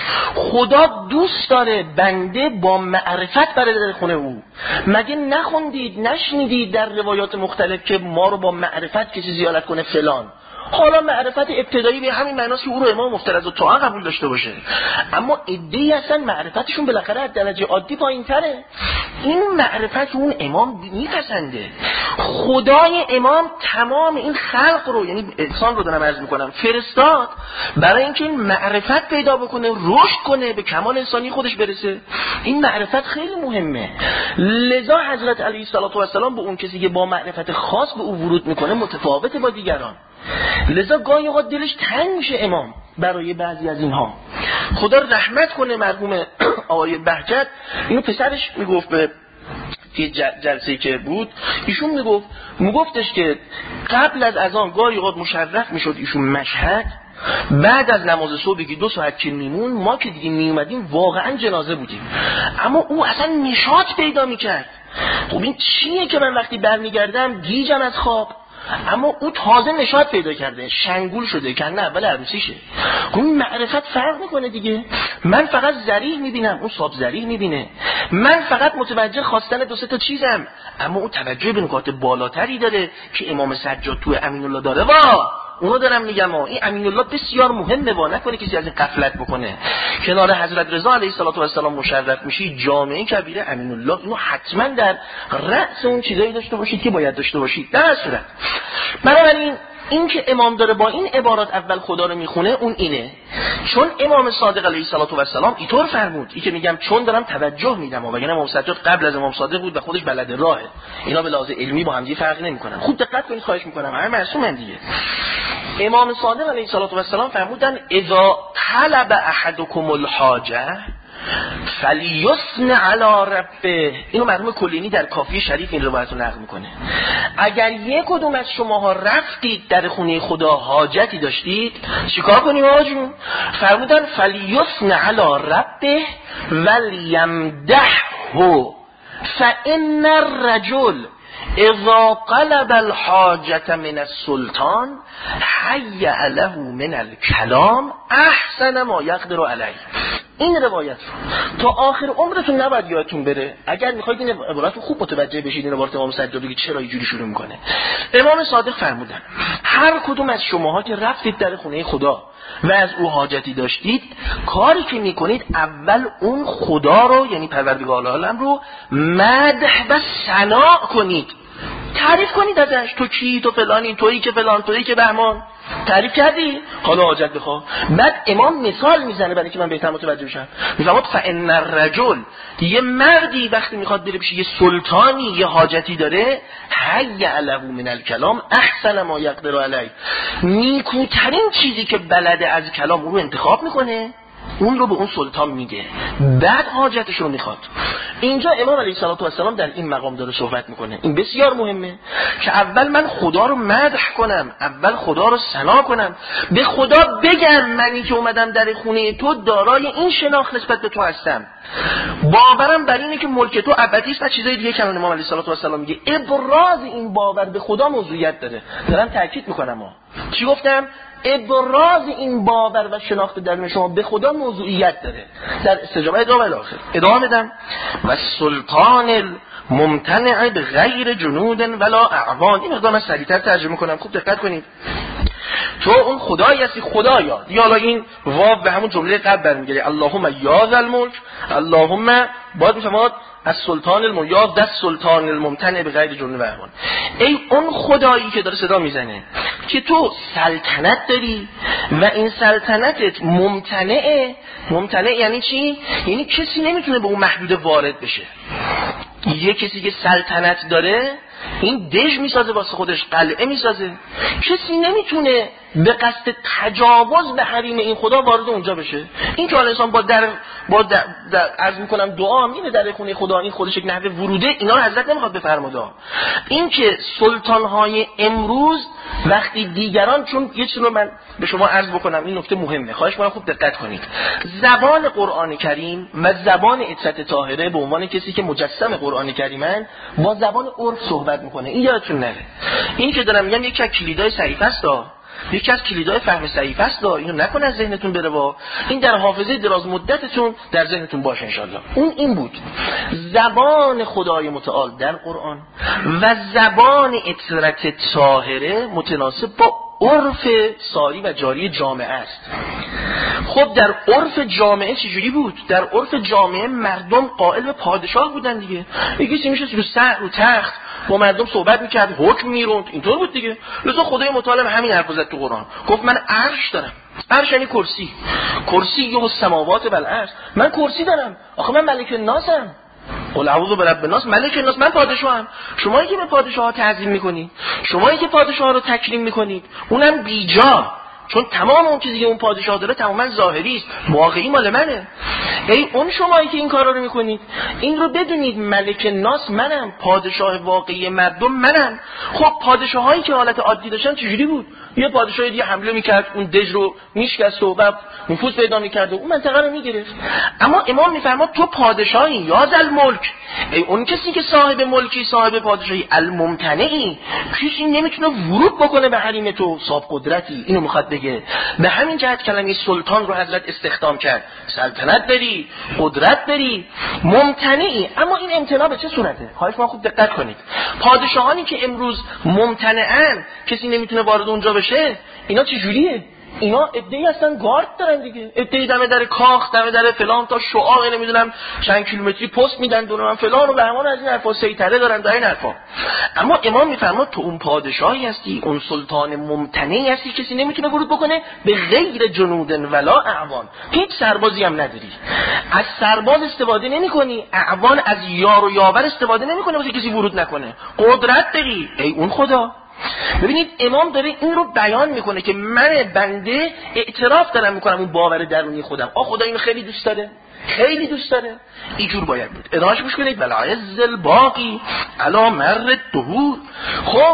خدا دوست داره بنده با معرفت بره در خونه او. مگه نخوندید نشنیدید در روایات مختلف که ما رو با معرفت کسی زیارت کنه فلان؟ حالا معرفت ابتدایی به همین معناست که او رو امام مفترض الطاعه قبول داشته باشه، اما عده‌ای هستن معرفتشون بالاخره از درجه عادی پایین‌تره. این معرفت اون امام میپسنده. خدای امام تمام این خلق رو، یعنی انسان رو دارم عرض میکنم، فرستاد برای اینکه این معرفت پیدا بکنه، رشد کنه، به کمال انسانی خودش برسه. این معرفت خیلی مهمه. لذا حضرت علیه السلام به اون کسی که با معرفت خاص به او ورود میکنه متفاوت با دیگران. لذا گاهی اوقات دلش تنگ میشه امام برای بعضی از اینها. خدا رحمت کنه مرحوم آقای بهجت، اینو پسرش میگفت به جلسه‌ای که بود، ایشون میگفت میگفتش که قبل از اذان گاهی اوقات مشرف میشد ایشون مشهد، بعد از نماز صبح که دو ساعت که میمون ما که دیگه میومدیم واقعا جنازه بودیم، اما او اصلا نشاط پیدا میکرد. خب این چیه که من وقتی برمیگردم گیجم از خواب، اما او تازه نشاط پیدا کرده، شنگول شده، کنه اول عروسیشه. اون معرفت فرق میکنه دیگه. من فقط ذریح میبینم، اون صاحب ذریح میبینه. من فقط متوجه خواستن دو سه تا چیزم، اما اون توجه به نکات بالاتری داره که امام سجاد تو امین الله داره. وا اونو دارم میگم، این امین الله بسیار مهمه، وا نکنه کسی از این غفلت بکنه. کنار حضرت رضا علیه السلام مشرف میشی، جامعه کبیره امین الله، اینو حتما در رأس اون چیزایی داشته باشید که باید داشته باشید. در صورت بنابراین این که امام داره با این عبارات اول خدا رو میخونه اون اینه، چون امام صادق علیه السلام اینطور فرمود. این که میگم چون دارم توجه میدم، وگرنه امام سجاد قبل از امام صادق بود و خودش بلد راهه، اینا به لحاظ علمی با هم دیگه فرق نمیکنن. خوب دقت کنید خواهش میکنم، همه معصومن دیگه. امام صادق علیه السلام فرمودن اذا طلب احدکم الحاجه فلیثن علی ربه. اینو مرحوم کلینی در کافی شریف این روایت رو نقل میکنه. اگر یک کدوم از شماها رفتید در خونه خدا حاجتی داشتید، چیکار کنیم آقا جون؟ فرمودن فلیثن علی ربه ولیمدحه فان الرجل اذا قلب الحاجت من السلطان حیع له من الکلام احسن ما یقدر علیه. این روایت رو تا آخر عمرتون نباید یادتون بره. اگر میخواید این عبارت رو خوب متوجه بشید، این عبارت امام سجادی که چرا اینجوری شروع میکنه. امام صادق فرمودن هر کدوم از شماها که رفتید در خونه خدا و از او حاجتی داشتید، کاری که میکنید اول اون خدا رو، یعنی پروردگار عالم رو مدح و ثنا کنید، تعریف کنید ازش. تو کی؟ تو فلانی، تویی که فلان، تویی که بهمان. تعریف کردی؟ حالا حاجت بخواه. بعد امام مثال میزنه برای که من بهتر متوجه بشم. میفهمد فان الرجل، یه مردی وقتی میخواد بره بشه یه سلطانی، یه حاجتی داره، حیع له من الکلام احسن ما یقدر علیه، نیکوترین چیزی که بلده از کلام رو انتخاب میکنه، اون رو به اون سلطان میگه، بعد حاجتش رو میخواد. اینجا امام علیه السلام در این مقام داره صحبت میکنه. این بسیار مهمه که اول من خدا رو مدح کنم، اول خدا رو ثنا کنم، به خدا بگم منی که اومدم در خونه تو دارای این شناخت نسبت به تو هستم، باورم بر اینه که ملک تو ابدی است و چیزای دیگه که امام علیه السلام میگه. ابراز این باور به خدا موضوعیت داره. دارم تاکید میکنم ها. چی گفتم؟ ابراز این باور و شناخت درون شما به خدا موضوعیت داره. در استجابه ادامه الاخر ادامه بدم و سلطان الممتنع به غیر جنود ولا اعوان. این مقدار من سریعتر ترجمه کنم، خوب دقت کنید. تو اون خدایی هستی، خدایا. یا حالا این واو به همون جمله قبل برمیگره، اللهم یا ذا الملک، اللهم باید میفهماد از سلطان الممتنع، دست سلطان الممتنع به غیر جنود و اعوان. ای اون خدایی که داره صدا میزنه که تو سلطنت داری و این سلطنتت ممتنعه. ممتنع یعنی چی؟ یعنی کسی نمیتونه به اون محدود وارد بشه. یه کسی که سلطنت داره این دژ میسازه واسه خودش، قلعه میسازه، کسی نمیتونه به قصد تجاوز به حریم این خدا وارد اونجا بشه. این که حالا انسان با در با در, در عرض میکنم دعا میره در خونه خدا، این خودش یک نحوه وروده، اینا رو حضرت نمیخواد بفرماده. این که سلطان‌های امروز وقتی دیگران، چون یه چیزی رو من به شما عرض بکنم، این نکته مهمه، خواهش می‌کنم خوب دقت کنید. زبان قرآن کریم و زبان عترت طاهره به عنوان کسی که مجسم قرآن کریمن با زبان عرف صحبت میکنه. این یادتون نره. این که دارم میگم یکی از کلیدای صحیفه است، یکی از کلیدای فهم صحیفه است، اینو نکنه از ذهنتون بره. با این در حافظه دراز مدتتون در ذهنتون باشه انشالله. اون این بود زبان خدای متعال در قرآن و زبان عترت طاهره متناسب با عرف ساری و جاری جامعه است. خب در عرف جامعه چجوری بود؟ در عرف جامعه مردم قائل به پادشاه بودن دیگه. یکی میشه رو سر رو تخت با مردم صحبت میکرد، حکم میروند، اینطور بود دیگه. لذا خدای متعال همین حرف زد تو قرآن، گفت من عرش دارم. عرش یعنی کرسی، کرسی یه السماوات و الارض. من کرسی دارم، آخه من ملک الناسم، قل اعوذ برب الناس، ملک الناس، من پادشاهم. شمایی که به پادشاه ها تعظیم میکنید، شمایی که پادشاه ها رو تکریم میکنید، اونم بیجا، چون تمام اون چیزی که اون پادشاه داره تماما ظاهری است، واقعی مال منه. ای اون شمایی که این کارا رو میکنید، این رو بدونید ملک الناس منم، پادشاه واقعی مردم منم. خب پادشاهایی که حالت عادی داشتن چجوری بود؟ یه پادشاه دیگه حمله میکرد، اون دژ رو میشکست و بعد نفوذ پیدا میکرد و اون منطقه رو میگرفت. اما امام میفرماد تو پادشاهی، یا ذل ملک، ای اون کسی که صاحب ملکی، صاحب پادشاهی، الممتنعی، کسی نمیتونه ورود بکنه به حریم تو، صاحب قدرتی. اینو میخواد بگه. به همین جهت کلمه سلطان رو حضرت استخدام کرد. سلطنت بری، قدرت بری، ممتنعی. اما این امتناع به چه صورته؟ خواهش ما خوب دقت کنید. پادشاهانی که امروز ممتنعن، کسی نمیتونه وارد اونجا بشه، اینا چه جوریه؟ اینا عده‌ای هستن گارد دارن دیگه، عده‌ای دم در کاخ، دم در فلان، تا شعاع نمیدونم چند کیلومتری پست میدن دوران فلان و بهمان از این حرفا، سیطره دارن در این حرفا. اما امام میفرماد تو اون پادشاهی هستی، اون سلطان ممتنعی هستی، کسی نمیتونه ورود بکنه به غیر جنود ولا اعوان. هیچ سربازی هم نداری، از سرباز استفاده نمی‌کنی، اعوان از یار و یاور استفاده نمی‌کنه واسه کسی ورود نکنه. قدرت داری، ای اون خدا. ببینید امام داره این رو بیان میکنه که من بنده اعتراف دارم میکنم اون باور درونی خودم، آ خدا اینو خیلی دوست داره، خیلی دوست داره، اینجور باید بود. ادامهش گوش کنید. بلعز الباقی علی مر الدهور. خب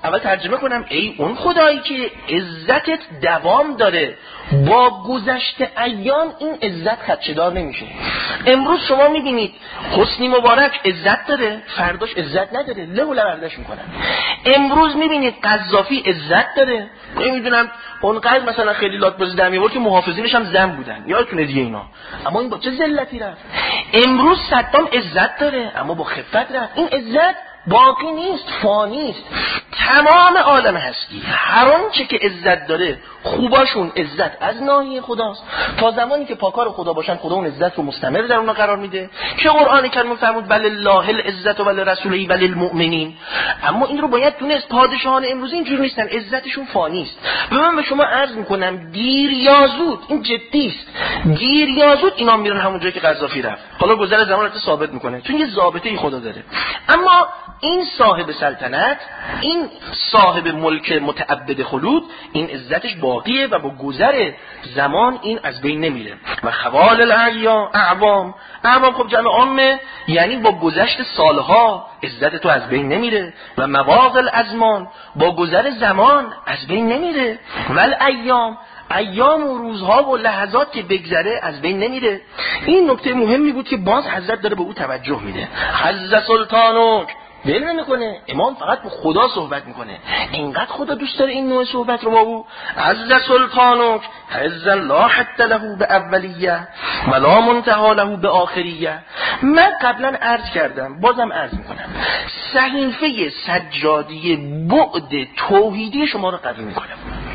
اول ترجمه کنم ای اون خدایی که عزتت دوام داره، با گذشت ایام این عزت خدشه‌دار نمیشه. امروز شما میبینید حسنی مبارک عزت داره، فرداش عزت نداره، له و لوردش میکنن. امروز میبینید قذافی عزت داره، نمیدونم اونقدر مثلا خیلی لات بازی در میورد که محافظینش هم زن بودن، یادتونه دیگه اینا. اما این با چه ذلتی رفت. امروز صدام عزت داره اما با خفت رفت. این عزت باقی نیست، فانی است. تمام عالم هستی هر آنچه که عزت داره خوباشون عزت از ناحیه خداست. تا زمانی که پاکار خدا باشن خدا اون عزت رو مستمر در اونها قرار میده که قرآن کریم فرمود ولله العزت ولرسوله وللمؤمنین. اما این رو باید دونست پادشاهان امروزی اینجوری نیستن، عزتشون فانی است. و من به شما عرض میکنم دیر یا زود، این جدی است، دیر یا زود اینا میرن همون جایی که قذافی رفت. حالا گذر زمان رو ثابت میکنه چون یه ضابطه‌ای خدا داره. اما این صاحب سلطنت، این صاحب ملک متعبد خلود، این عزتش باقیه و با گذر زمان این از بین نمیره. و خوال الاعیام اعوام، اعوام خب جمع عامه، یعنی با گذشت سالها عزت تو از بین نمیره. و مواقع الازمان، با گذر زمان از بین نمیره. و الایام، ایام و روزها و لحظات که بگذره از بین نمیره. این نکته مهمی بود که باز حضرت داره به او توجه میده. حضرت سلطانک دل نمیکنه، امام فقط با خدا صحبت میکنه. اینقدر خدا دوست داره این نوع صحبت رو با او. عز سلطانک عزا لا حد له به اولیه ولا منتهی له به آخریه. من قبلا عرض کردم بازم عرض میکنم، صحیفه سجادی بعد توحیدی شما رو قوی میکنم.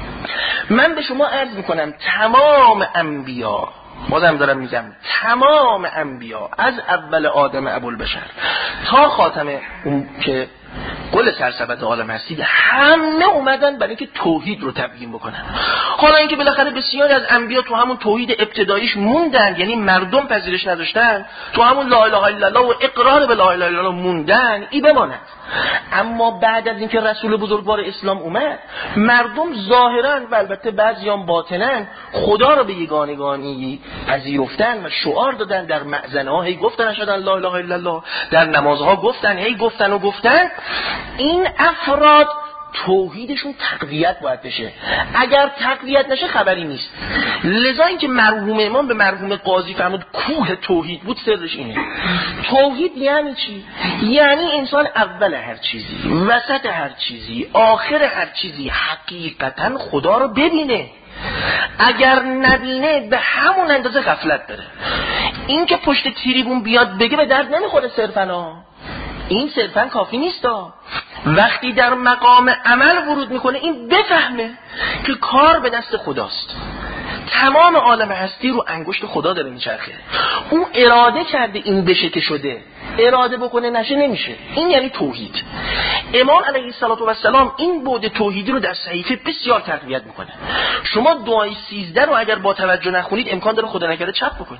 من به شما عرض میکنم تمام انبیا، بازم دارم میگم تمام انبیا از اول آدم ابوالبشر تا خاتم اون که قل سرسبد عالم هستی همه اومدن برای اینکه توحید رو تبیین بکنن. حالا اینکه بالاخره بسیاری از انبیا تو همون توحید ابتداییش موندن، یعنی مردم پذیرش نداشتن، تو همون لا اله الا الله و اقرار به لا اله الا الله موندن، ای بماند. اما بعد از اینکه رسول بزرگوار اسلام اومد، مردم ظاهرا و البته بعضیان باطنا خدا رو به یگانگانی پذیرفتن و شعار دادن، در مأذنه ها هی گفتن اشهد ان لا اله الا الله، در نمازها گفتن، هی گفتن و گفتن. این افراد توحیدشون تقویت باید بشه، اگر تقویت نشه خبری نیست. لذا اینکه مرحوم امام به مرحوم قاضی فرمود کوه توحید بود، سرش اینه. توحید یعنی چی؟ یعنی انسان اول هر چیزی، وسط هر چیزی، آخر هر چیزی حقیقتا خدا رو ببینه. اگر نبینه به همون اندازه غفلت داره. این که پشت تریبون بیاد بگه به درد نمیخوره صرفاً، این صرفاً کافی نیست. وقتی در مقام عمل ورود میکنه این بفهمه که کار به دست خداست، تمام عالم هستی رو انگشت خدا داره میچرخه. اون اراده کرده این بشه که شده، اراده بکنه نشه نمیشه. این یعنی توحید. امام علیه الصلوة و السلام این بعد توحیدی رو در صحیفه بسیار تقویت میکنه. شما دعای سیزده رو اگر با توجه نخونید امکان داره خدا نکرده چپ بکنید.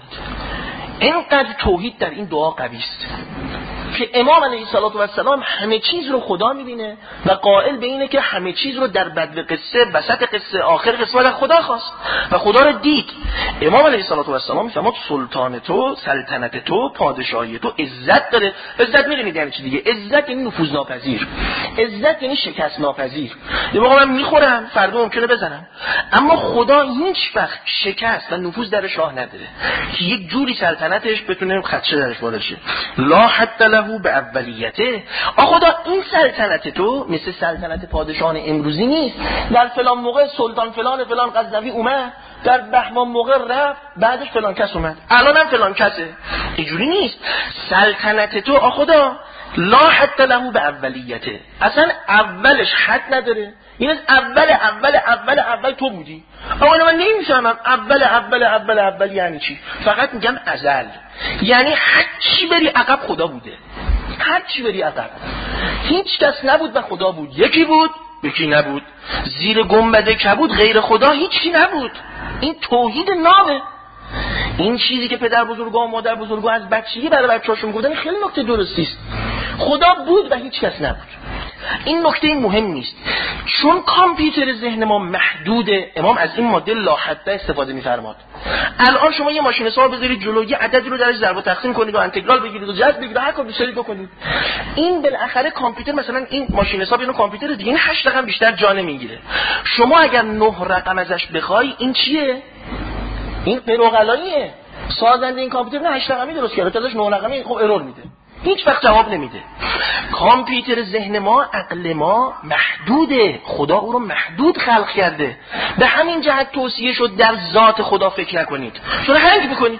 اینقدر توحید در این دعا قوی است که امام علیه الصلوة و السلام همه چیز رو خدا میبینه و قائل به اینه که همه چیز رو در بدو قصه، وسط قصه، آخر قصه از خدا خواست و خدا رو دید. امام علیه الصلوة و السلام میفهمه سلطان تو، سلطنت تو، پادشاهی تو عزت داره. عزت میدونید یعنی چی دیگه؟ عزت یعنی نفوذ ناپذیر، عزت یعنی شکست ناپذیر. یه موقع من میخورم فردا ممکنه بزنم، اما خدا هیچ وقت شکست و نفوذ در شاه نداره که یک جوری سلطنتش بتونه خدشه درش وارد شه. لا حد له به اولیته. آ خدا این سلطنت تو مثل سلطنت پادشاهان امروزی نیست، در فلان موقع سلطان فلان فلان غزنوی اومد، در بهمان موقع رفت، بعدش فلان کس اومد، الان هم فلان کسه. اینجوری نیست. سلطنت تو آ خدا لا حد له به اولیته، اصلا اولش حد نداره. این از اول اول اول اول تو بودی. اما من نمیفهمم اول اول اول اول یعنی چی. فقط میگم ازل، یعنی هر چی بری عقب خدا بوده، هر چی بری عقب. هیچ کس نبود و خدا بود، یکی بود یکی نبود، زیر گنبد کبود غیر خدا هیچی نبود. این توحید نامه. این چیزی که پدر بزرگا و مادر بزرگا از بچگی برای بچه‌هاشون گفتن خیلی نکته درستی است. خدا بود و هیچ کس نبود. این نکته مهم نیست، چون کامپیوتر ذهن ما محدوده. امام از این مدل لا حد استفاده می‌فرماد. الان شما یه ماشین حساب بذارید جلو، یه عددی رو درش ضرب و تقسیم کنید و انتگرال بگیرید و جذر بگیرید، هر کاری دوست بکنید. این بالاخره کامپیوتر، مثلا این ماشین حساب اینو کامپیوتر دیگه، این هشت رقم بیشتر جا نمیگیره. شما اگر نه رقم ازش بخوای، این چیه؟ این قروقلاییه. سازنده این کامپیوتر نه هشت رقمی درست کرده، تازه نه رقمی، خب ارور میده، هیچ وقت جواب نمیده. کامپیوتر ذهن ما، عقل ما محدوده، خدا او رو محدود خلق کرده. به همین جهت توصیه شد در ذات خدا فکر نکنید، چون هنگ میکنید.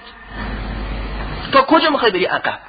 تا کجا میخوای بری عقب؟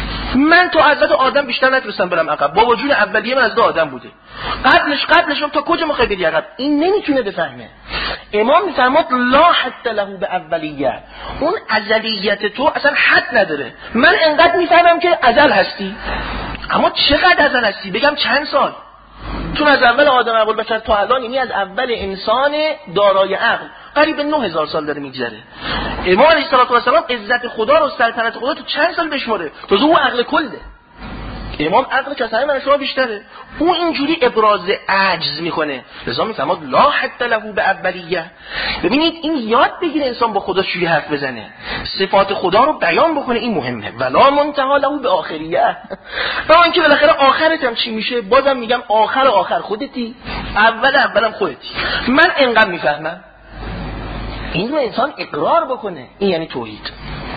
من تو حضرت آدم بیشتر نتونستم برم عقب، با وجود اولیه من از دو آدم بوده. قبلش قبلش هم تا کجا میخوای بری عقب؟ این نمیتونه بفهمه. امام میفرماد لا حد له به اولیه، اون ازلیت تو اصلا حد نداره. من انقدر میفهمم که ازل هستی، اما چقدر ازل هستی؟ بگم چند سال؟ چون از اول آدم ابوالبشر تا الان، یعنی از اول انسان دارای عقل قریب نه هزار سال داره میگذره. امام علیه السلام عزت خدا رو، سلطنت خدا تو چند سال بشماره؟ تو او عقل کله. امام عقل کسایی من شما بیشتره، او اینجوری ابراز عجز میکنه. لذا میفرماد لا حد له به اولیه. ببینید این یاد بگیره انسان با خدا چجوری حرف بزنه، صفات خدا رو بیان بکنه، این مهمه. ولا منتهی له به آخریه. با اینکه بالاخره آخرت هم چی میشه؟ بازم میگم آخر آخر خودتی، اول اولم خودتی. من انقدر میفهمم، این رو انسان اقرار بکنه، این یعنی توحید.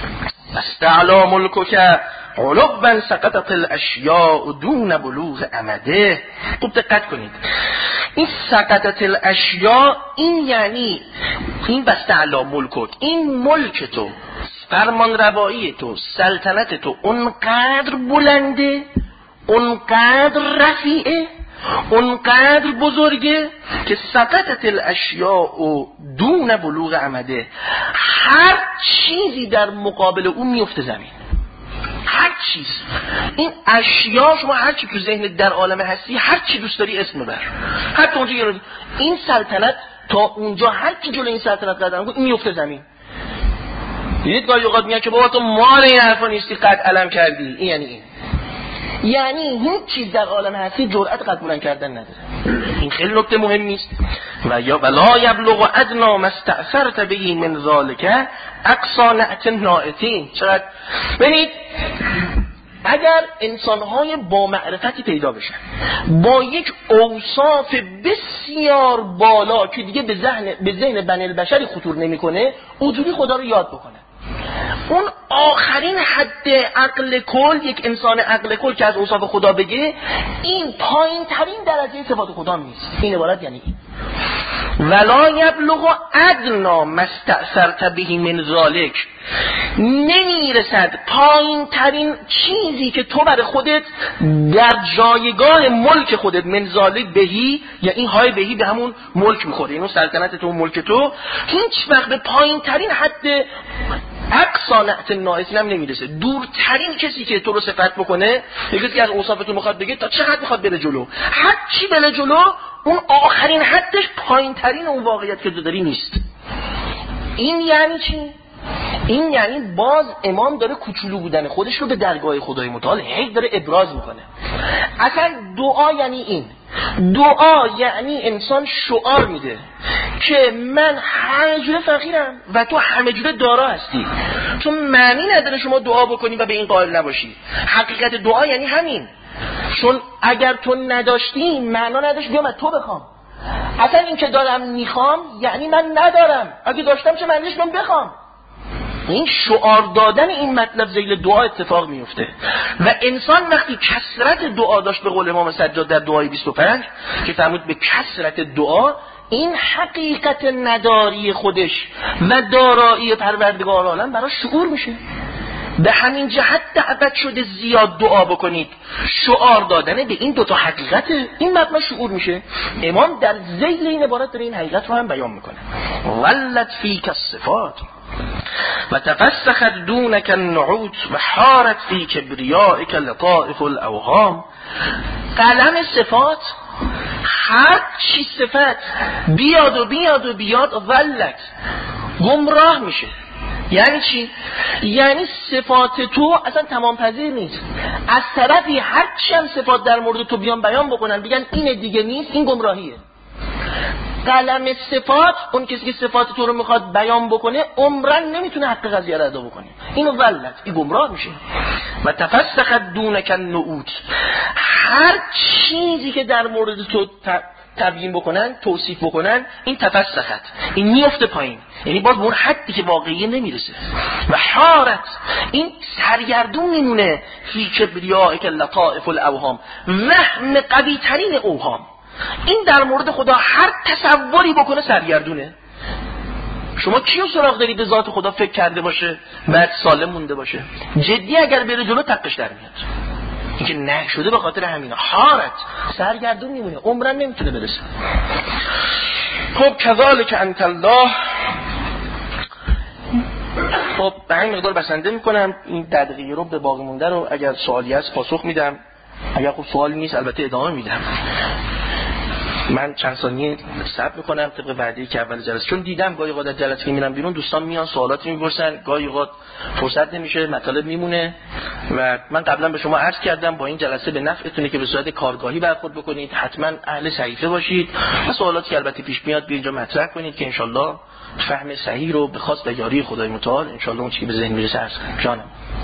استعلا ملکک علوبا سقطت الاشیاء دون بلوغ امده. خوب دقت کنید، این سقطت الاشیاء، این یعنی این استعلا ملکک، این ملک تو، فرمان روایی تو، سلطنت تو اونقدر بلنده، اونقدر رفیعه، اونقدر بزرگه که سقطت الاشیاء و دون بلوغ امده، هر چیزی در مقابل اون میفته زمین. هر چیز، این اشیا، شما هر چی تو ذهن در عالم هستی، هر چی دوست داری اسم بر، حتی اونجا یه این سلطنت تا اونجا، هر کی جلوی این سلطنت قدم کنه این میفته زمین. دیدید گاهی اوقات میگن که بابا تو مال این حرفا نیستی، قد علم کردی. این یعنی این یعنی هیچ چیز در عالم هستی جرأت قبول کردن نداره. این خیلی نکته مهمی است. و یا ولا یبلغ ادنا ما استأثرت به من ذلک اقصا نعت نائتین. چقدر ببینید، اگر انسان‌های با معرفتی پیدا بشن با یک اوصاف بسیار بالا که دیگه به ذهن به ذهن بنی البشری خطور نمی‌کنه، اونجوری خدا رو یاد بکنه، اون آخرین حد عقل کل، یک انسان عقل کل که از اوصاف خدا بگه، این پایین ترین درجه صفات خدا نیست. این عبارت یعنی این ولا یبلغ ادنا ما استأثرت به من ذلک، نمیرسد پایین ترین چیزی که تو برای خودت در جایگاه ملک خودت، من ذلک بهی، یا این های بهی به همون ملک میخوره، اینو سلطنت تو، ملک تو، هیچ وقت به پایین ترین حد اقصا نعت نائسین هم نمیرسه. دورترین کسی که تو رو صفت بکنه، یکی که از اوصاف تو میخواد بگه، تا چقدر میخواد بره جلو، هر چی بره جلو، اون آخرین حدش پایین ترین اون واقعیت که تو داری نیست. این یعنی چی؟ این یعنی باز امام داره کوچولو بودن خودش رو به درگاه خدای متعال هی داره ابراز میکنه. اصلا دعا یعنی این، دعا یعنی انسان شعار میده که من همه جوره فقیرم و تو همه جوره دارا هستی. چون معنی نداره شما دعا بکنی و به این قائل نباشی. حقیقت دعا یعنی همین، چون اگر تو نداشتی معنا نداشت بیام از تو بخوام. اصلا این که دارم میخوام یعنی من ندارم، اگه داشتم چه معنیش من بخوام. این شعار دادن این مطلب ذیل دعا اتفاق میفته و انسان وقتی کثرت دعا داشت، به قول امام سجاد در دعای بیست و پنج که فرمود به کثرت دعا، این حقیقت نداری خودش و دارایی پروردگار عالم براش شعور میشه. به همین جهت دعوت شده زیاد دعا بکنید. شعار دادن به این دوتا حقیقت، این مطمئن شعور میشه. امام در ذیل این عبارت داره این حقیقت رو هم بیان میکنه. ولت فیک الصفات و تفسخت دونک النعوت و حارت فی کبریائک لطائف الاوهام. قلم صفات، هر چی صفت بیاد و بیاد و بیاد ولت گمراه میشه، یعنی چی؟ یعنی صفات تو اصلا تمام پذیر نیست. از طرفی هر چند صفات در مورد تو بیان بیان بکنن بگن این دیگه نیست، این گمراهیه. قلم صفات، اون کسی که صفات تو رو میخواد بیان بکنه عمرن نمیتونه حق قضیه رو ادا بکنه. اینو ولت، این گمراه میشه. و تفسخت دونک النعوت، هر چیزی که در مورد تو تبیین بکنن، توصیف بکنن، این تفسخت، این میفته پایین، یعنی باز اون حدی که واقعی نمیرسه. و حارت، این سرگردون میمونه فی کبریائک لطائف الاوهام، وهم قوی ترین اوهام. این در مورد خدا هر تصوری بکنه سرگردونه. شما کیو سراغ دارید به ذات خدا فکر کرده باشه بعد سالم مونده باشه؟ جدی اگر بره جلو تقش در میاد. این که نه شده به خاطر همینا. حارت، سرگردون میمونه، عمرن نمیتونه برسه. خب کذالک انت الله. خب به این مقدار بسنده میکنم. این ده دقیقه رو به باقی مونده رو اگر سوالی هست پاسخ میدم، اگر خب سوالی نیست البته ادامه میدم. من چند ثانیه صبر میکنم طبق وعده‌ای که اول جلسه، چون دیدم گاهی اوقات جلسه که میرم بیرون دوستان میان سوالاتی میپرسن، گاهی اوقات فرصت نمیشه، مطالب میمونه. و من قبلا به شما عرض کردم با این جلسه به نفعتونه که به صورت کارگاهی برخورد بکنید، حتما اهل صحیفه باشید و سوالاتی که البته پیش میاد بیا اینجا مطرح کنید که انشالله فهم صحیح رو به خواست و یاری خدای متعال انشالله اون چیزی که به ذهن میرسه عرض کنیم. جانم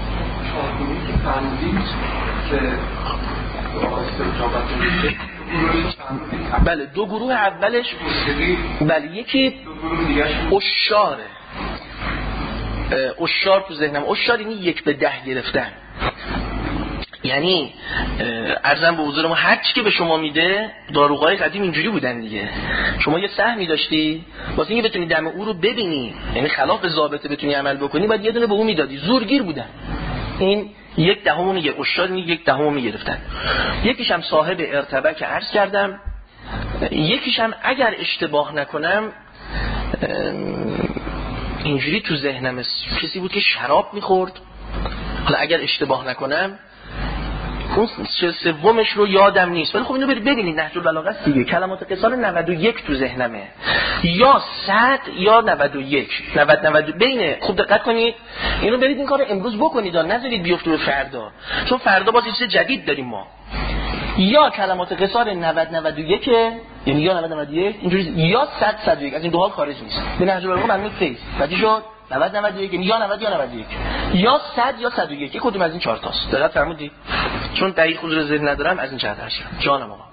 بله، دو گروه اولش بله یکی اشاره، اشار تو ذهنم، اشار یعنی یک به ده گرفتن. یعنی عرضم به حضور ما هر چی که به شما میده، داروغای قدیم اینجوری بودن دیگه، شما یه سهمی داشتی واسه اینکه بتونی دم او رو ببینی، یعنی خلاف ضابطه بتونی عمل بکنی، باید یه دونه به اون میدادی، زورگیر بودن. این یک دهم میگه اشار، یک دهم میگرفتن. یکیش هم صاحب ارتبه که عرض کردم، یکیش هم اگر اشتباه نکنم اینجوری تو ذهنم کسی بود که شراب میخورد، حالا اگر اشتباه نکنم اون سومش رو یادم نیست، ولی خب اینو برید ببینید نهج البلاغه است دیگه. کلمات قصال نود و یک تو ذهنمه، یا صد یا نود و یک، نود نود بین. خوب دقت کنید اینو، برید این کارو امروز بکنید، نذارید بیفته به فردا، چون فردا باز چیز جدید داریم ما. یا کلمات قصار نود نود و یک، یعنی یا نود نود و یک اینجوری، یا صد صد و یک، از این دو حال خارج نیست. به نهج البلاغه معنی فیض بعدی شد نود نود و یک، یا نود یا نود و یک، یا صد یا صد و یک، یک کدوم از این چهار تاست. دقت فرمودید؟ چون دقیق حضور ذهن ندارم از این جهت هست. جانم آقا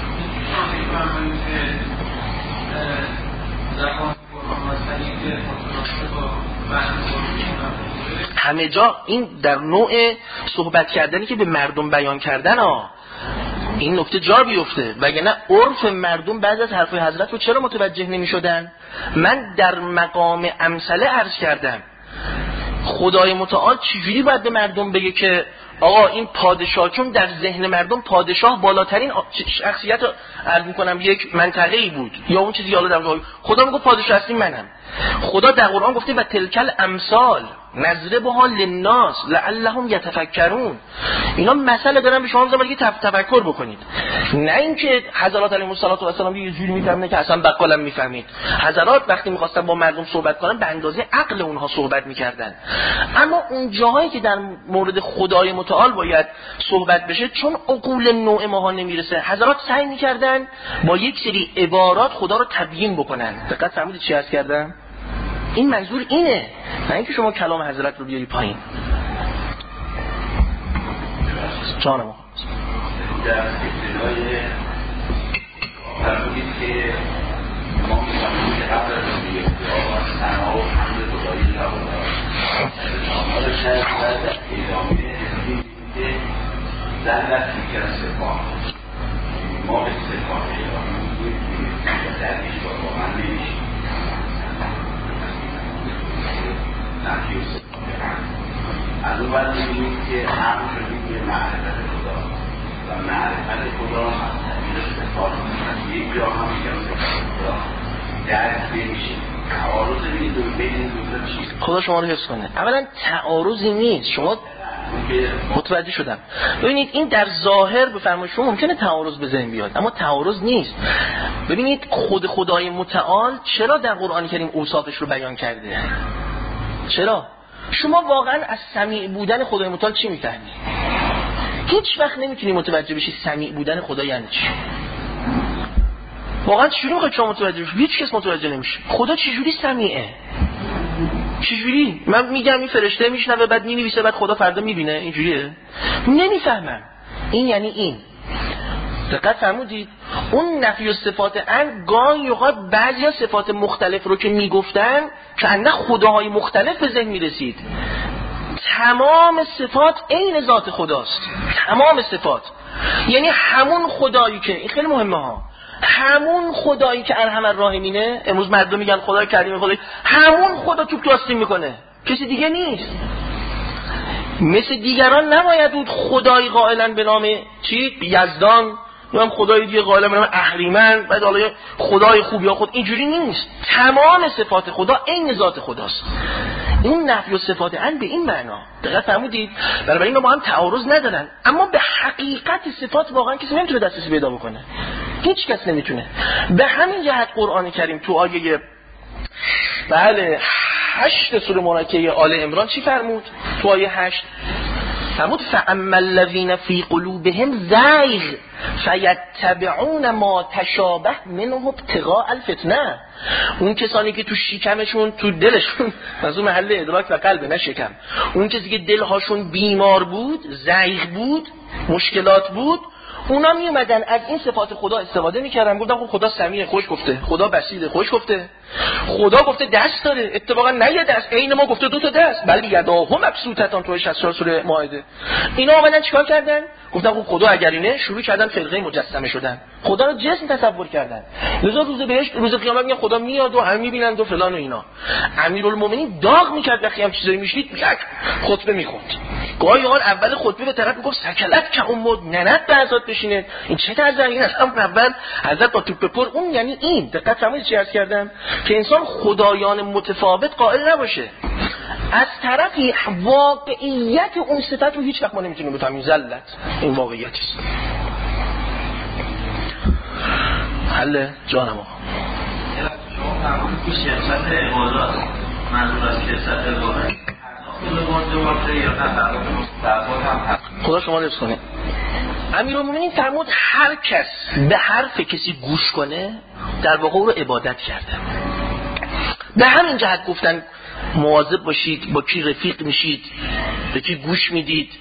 همه جا این در نوع صحبت کردنی که به مردم بیان کردن ها این نکته جا بیفته، وگرنه عرف مردم بعضی از حرفای حضرت رو چرا متوجه نمی شدن؟ من در مقام امثله عرض کردم خدای متعال چجوری باید به مردم بگه که آقا این پادشاه، چون در ذهن مردم پادشاه بالاترین شخصیت عرض میکنم یک منطقه‌ای بود یا اون چیزی، حالا در خدا میگه پادشاه هستیم منم. خدا در قرآن گفته و تلکل امثال نضربها للناس لعلهم یتفکرون. اینا مسئله دارن به شما میذارن که تفکر بکنید، نه اینکه حضرات علیهم السلام یه جوری میفهمن که اصلا بقالم میفهمید. حضرات وقتی میخواستن با مردم صحبت کنن به اندازه عقل اونها صحبت میکردن، اما اون جاهایی که در مورد خدای متعال باید صحبت بشه چون عقول نوع ماها نمیرسه، حضرات سعی میکردن با یک سری عبارات خدا رو تبیین بکنن. دقت فرمودید چی عرض کردم؟ این منظور اینه، نه اینکه شما کلام حضرت رو بیاری پایین. جان ما در ابتدای فرمودید که ما می‌فهمیم که قبل از اینکه آواز تنها و حمد خدایی نبود، حالا شاید در ادامه دیدیم که در فکر سپاه ما به سپاه ادامه می‌دیم که در ایش با واقعا نمیشیم نحیو سپاه از اون بعد می‌بینیم که هم شدیم به معرفت خدا و معرفت خدا از طریق سپاه یک جا هم میگم خدا درک نمیشه. تعارض بین دو بین این دو چیز خدا شما رو حفظ کنه. اولا تعارضی نیست، شما متوجه شدم. ببینید این در ظاهر به فرمایش شما ممکنه تعارض به ذهن بیاد، اما تعارض نیست. ببینید خود خدای متعال چرا در قرآن کریم اوصافش رو بیان کرده؟ چرا؟ شما واقعا از سمیع بودن خدای متعال چی میفهمی؟ هیچ وقت نمیتونی متوجه بشی سمیع بودن خدا یعنی چی. واقعا چجوری میخوای شما متوجه بشی؟ هیچ کس متوجه نمیشه. خدا چجوری سمیعه؟ چجوری؟ من میگم این فرشته میشنوه بعد مینویسه بعد خدا فردا میبینه، اینجوریه؟ نمیفهمم. این یعنی این. دقت فرمودید؟ اون نفی و صفات ان گاهی اوقات بعضی صفات مختلف رو که میگفتن که انده خداهای مختلف به ذهن میرسید. تمام صفات عین ذات خداست. تمام صفات یعنی همون خدایی که، این خیلی مهمه ها، همون خدایی که ارحم الراحمینه. امروز مردم میگن خدای کریم خدای، همون خدا توپ تو آستین میکنه، کسی دیگه نیست. مثل دیگران نباید بود خدایی قائلا به نام چی؟ یزدان، یا هم خدای دیگه قائلا به نام اهریمن، بعد حالا خدای خوب یا خود، اینجوری نیست. تمام صفات خدا عین ذات خداست. این نفی و صفات ان به این معنا. دقیق فرمودید؟ برای این با هم تعارض ندارن، اما به حقیقت صفات واقعا کسی نمیتونه دسترسی پیدا بکنه. هیچ کس نمیتونه. به همین جهت قرآن کریم تو آیه بله هشت سوره مبارکه آل عمران چی فرمود؟ تو آیه هشت فرمود فاما الذین فی قلوبهم زیغ فیتبعون ما تشابه منه ابتغاء الفتنه. اون کسانی که تو شکمشون، تو دلشون، از اون محل ادراک و قلب، نه شکم، اون کسی که دلهاشون بیمار بود، زیغ بود، مشکلات بود، اونا می اومدن از این صفات خدا استفاده میکردن، گفتن خب خدا سمیع خوش گفته، خدا بصیر خوش گفته، خدا گفته دست داره، اتفاقا نه یه دست، عین ما گفته دو تا دست، بل یداهو مبسوطتان تو شصت و چهار سوره مائده. اینا اومدن چیکار کردن؟ گفتن خب خدا اگر اینه، شروع کردن فرقه مجسمه شدن، خدا رو جسم تصور کردن. لذا روز بهشت، روز قیامت میگن خدا میاد و همه میبینن و فلان و اینا. امیرالمومنین داغ میکرد وقتی هم چیزایی میشنید، یک خطبه میخوند. گاهی اوقات اول خطبه به طرف میگفت سکلت که امود ننت به حضرت بشینه. این چه طرز این اصلا اول حضرت با توپ پر. اون یعنی این. دقت فرمایید چی عرض کردم که انسان خدایان متفاوت قائل نباشه. از طرفی واقعیت اون صفت رو هیچ وقت ما نمیتونیم بفهمیم. زلت این واقعیتی است. حل جانم آقا شما فرمودید که شرکت عبادات منظور از شرکت عبادات خدا شما رزق کنه. امیرالمومنین فرمود هر کس به حرف کسی گوش کنه در واقع او رو عبادت کرده. به همین جهت گفتن مواظب باشید با کی رفیق میشید، به کی گوش میدید.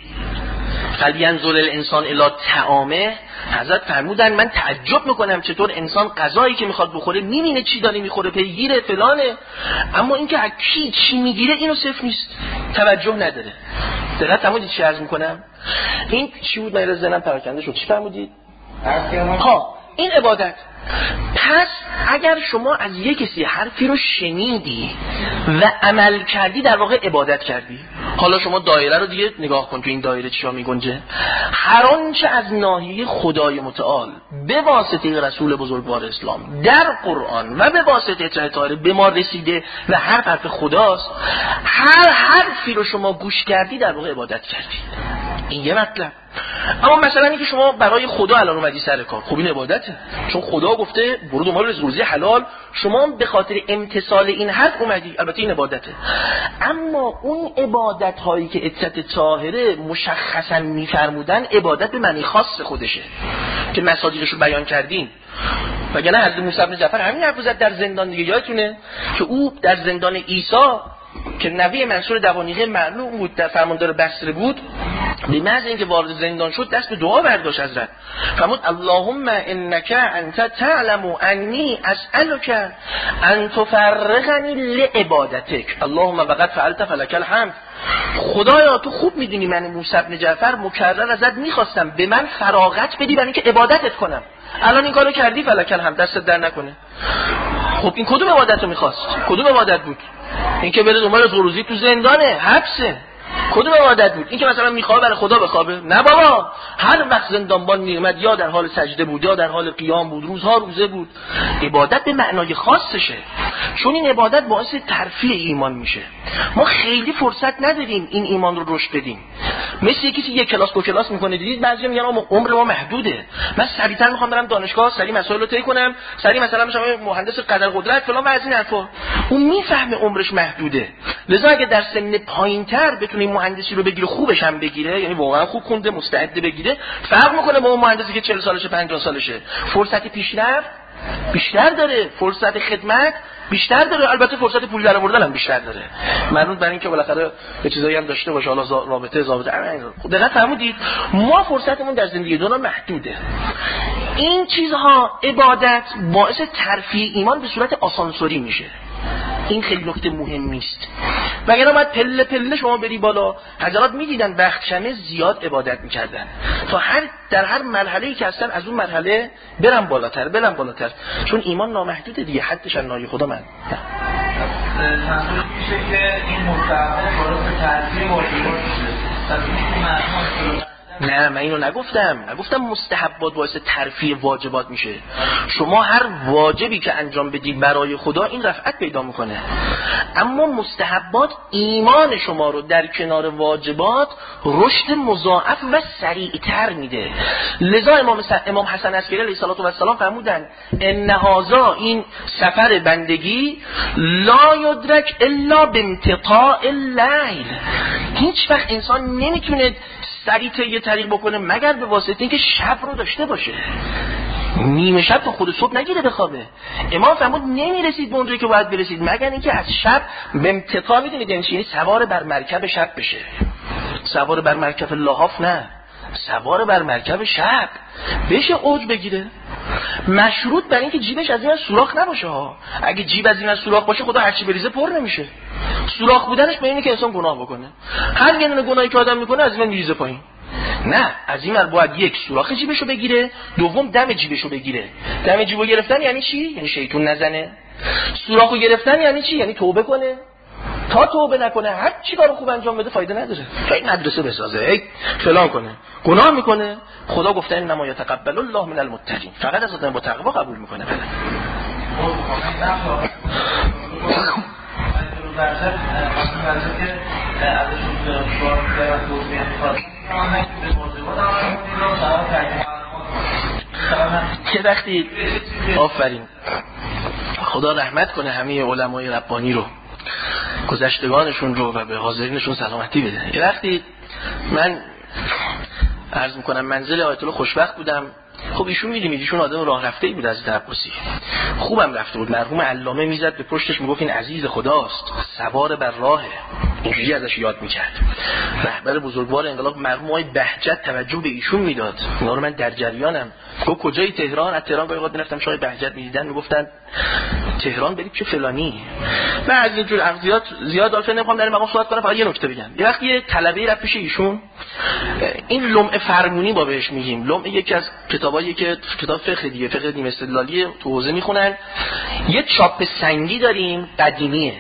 فلینظر الانسان الی طعامه. حضرت فرمودن من تعجب میکنم چطور انسان غذایی که میخواد بخوره میبینه چی داره میخوره، پیگیره فلانه، اما اینکه از کی چی میگیره اینو صفر نیست، توجه نداره. دقت فرمودید چی عرض میکنم؟ این چی بود؟ من ذهنم پراکنده شد. چی فرمودید؟ ها این عبادت. پس اگر شما از یک کسی حرفی رو شنیدی و عمل کردی در واقع عبادت کردی. حالا شما دایره رو دیگه نگاه کن، تو این دایره چیا میگنجه؟ هر آنچه از ناحیه خدای متعال به واسطه رسول بزرگوار اسلام در قرآن و به واسطه طاهر به ما رسیده و هر حرف خداست، هر حرفی رو شما گوش کردی در واقع عبادت کردی. این یه مطلب. اما مثلا اینکه شما برای خدا الان اومدی سر کار، خب این عبادته، چون خدا گفته برو دنبال رزق روزی حلال، شما به خاطر امتثال این حرف اومدی، البته این عبادته. اما اون عبادت هایی که عدت طاهره مشخصا میفرمودن عبادت به معنی خاص خودشه که مصادیقش رو بیان کردیم. وگرنه حضرت موسی بن جعفر همین حرف زد در زندان دیگه، یادتونه که او در زندان عیسی که نوی منصور دوانیقه معلوم بود، در فرماندار بصره بود، به محض اینکه وارد زندان شد دست به دعا برداشت حضرت. فرمود اللهم انک انت تعلم انی اسالک ان تفرغنی لعبادتک اللهم وقد فعلت فلک الحمد. خدایا تو خوب میدونی من موسی بن جعفر مکرر ازت میخواستم به من فراغت بدی برای اینکه عبادتت کنم، الان این کارو کردی فلک الحمد، دستت در نکنه. خب این کدوم عبادت رو میخواست؟ کدوم عبادت بود؟ این که بره دنبال روزی تو زندانه، حبسه. کدوم عبادت بود؟ این که مثلا میخواد برای خدا بخوابه؟ نه بابا، هر وقت زندانبان میومد یا در حال سجده بود یا در حال قیام بود، روزها روزه بود. عبادت به معنای خاصشه، چون این عبادت باعث ترفیع ایمان میشه. ما خیلی فرصت نداریم این ایمان رو رشد بدیم. مثل یکی که یک کلاس دو کلاس میکنه، دیدید بعضیا میگن عمر ما محدوده، من سریعتر میخوام برم دانشگاه، سریع مسائل رو طی کنم، سریع مثلا بشم مهندس قدر قدرت فلان و از این حرفا. اون میفهمه عمرش محدوده، لذا اگه در سن پایینتر بتونه این مهندسی رو بگیره، خوبش هم بگیره، یعنی واقعا خوب خونده مستعد بگیره، فرق میکنه با اون مهندسی که چهل سالشه پنجاه سالشه. فرصت پیشرفت بیشتر داره، فرصت خدمت بیشتر داره، البته فرصت پول در آوردن هم بیشتر داره. معنی برای اینکه بالاخره یه چیزایی هم داشته باشه، حالا رابطه ضابطه. دقیقاً فهمیدید ما فرصتمون در زندگی دنیا محدوده. این چیزها عبادت باعث ترفیع ایمان به صورت آسانسوری میشه. این خیلی نکته مهمی است. وگرنه باید پله پله شما بری بالا. حضرات میدیدن بختشمه زیاد عبادت میکردن تا هر در هر مرحله‌ای که هستن از اون مرحله برن بالاتر برن بالاتر، چون ایمان نامحدوده دیگه، حدش نای خدا من. منظور میشه که این مستحبه باعث ترفیع واجبات میشه. نه من اینو نگفتم، نگفتم مستحبات باعث ترفیع واجبات میشه. شما هر واجبی که انجام بدید برای خدا این رفعت پیدا میکنه، اما مستحبات ایمان شما رو در کنار واجبات رشد مضاعف و سریعتر میده. لذا امام امام حسن عسکری علیه السلام فرمودن ان هذا، این سفر بندگی لا یدرک الا بامتطاع اللیل، هیچ وقت انسان نمیتونه سریع یه طریق بکنه مگر به واسطه اینکه شب رو داشته باشه. نیمه شب تا خود صبح نگیره بخوابه. امام فرمود نمیرسید به اونجایی که باید برسید مگر اینکه از شب به امتطاع، میدونید یعنی چی؟ سوار بر مرکب شب بشه. سوار بر مرکب لحاف نه، سوار بر مرکب شب بشه، اوج بگیره. مشروط بر اینکه جیبش از این سوراخ نباشه ها. اگه جیب از این سوراخ باشه خدا هرچی بریزه پر نمیشه. سوراخ بودنش به اینه که انسان گناه بکنه. هر گونه گناهی که آدم میکنه از این میریزه پایین. نه، از این ور باید یک سوراخ جیبشو بگیره، دوم دم جیبشو بگیره. دم جیبو گرفتن یعنی چی؟ یعنی شیطون نزنه. سوراخو گرفتن یعنی چی؟ یعنی توبه کنه. تا توبه نکنه هر چی کارو خوب انجام بده فایده نداره. یک مدرسه بسازه، یک فلان کنه، گناه میکنه. خدا گفته انما یتقبل الله من المتقین، فقط از آدم با تقوا قبول میکنه. بله که وقتی آفرین خدا رحمت کنه همه علمای ربانی رو، گذشتگانشون رو و به حاضرینشون سلامتی بده. یه وقتی من عرض میکنم منزل آیت الله خوشبخت بودم. خب ایشون میدونید ایشون آدم راه رفته‌ای بود، از عباسی خوبم رفته بود. مرحوم علامه میزد به پشتش میگفت این عزیز خداست، سوار بر راهه، اینجوری ازش یاد میکرد. رهبر بزرگوار انقلاب مرحوم آقای بهجت توجه به ایشون میداد. اینا رو من در جریانم. گفت کجای تهران؟ از تهران گاهی وقت میرفتم شاه بهجت میدیدن میگفتن تهران برید چه فلانی. من از اینجور اغزیات زیاد داشتم نمیخوام در این مقام صحبت کنم، فقط یه نکته بگم. یه وقتی یه طلبه رفت پیش ایشون، این لمع فرمونی با بهش میگیم. لمع یکی از کتابایی که کتاب فقه دیگه، فقه دین استدلالی تو حوزه میخونن. یه چاپ سنگی داریم قدیمیه،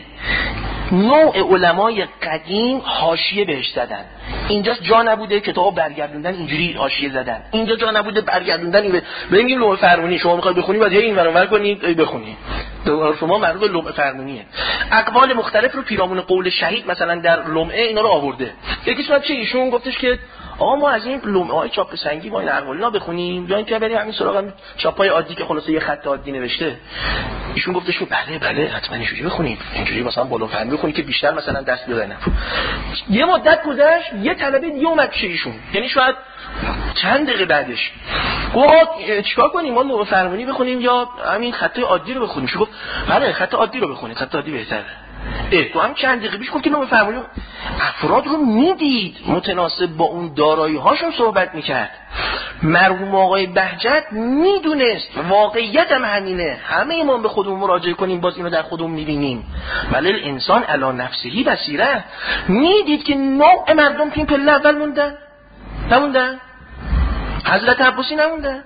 نوع علمای قدیم حاشیه بهش زدن. اینجا جا نبوده کتاب برگردوندن اینجوری حاشیه زدن، اینجا جا نبوده برگردوندن. به ببینید لوح فرمونی شما میخواید بخونی بعد این ور اون ور کنید بخونید. شما معروف لوح فرمونیه. اقوال مختلف رو پیرامون قول شهید مثلا در لمعه اینا رو آورده. یکیش چه ایشون گفتش که آقا ما از این لمعه‌های چاپ سنگی ما این اقوالا بخونیم یا اینکه بریم همین سراغ چاپای عادی که خلاصه یه خط عادی نوشته. ایشون گفتش که بله بله حتما اینجوری بخونید، اینجوری مثلا بالا فرمی بخونید که بیشتر مثلا دست بزنه. یه مدت گذشت، یه طلبه دیگه اومد پیش ایشون، یعنی شاید چند دقیقه بعدش گفت چیکار کنیم، ما لوح فرمونی بخونیم یا همین خط عادی رو بخونیم؟ گفت بله خط عادی رو بخونید، خط عادی بهتره. اه تو هم چند دقیقه پیش گفتی لوح فرمونی. افراد رو میدید متناسب با اون دارایی هاشون صحبت میکرد. مرحوم آقای بهجت میدونست واقعیت هم همینه، همه ما به خودمون مراجعه کنیم باز اینو در خودمون میبینیم. ولی انسان علی نفسهی بصیره، میدید که نوع مردم تو این پله اول موندن نموندن، حضرت عباسی نموندن.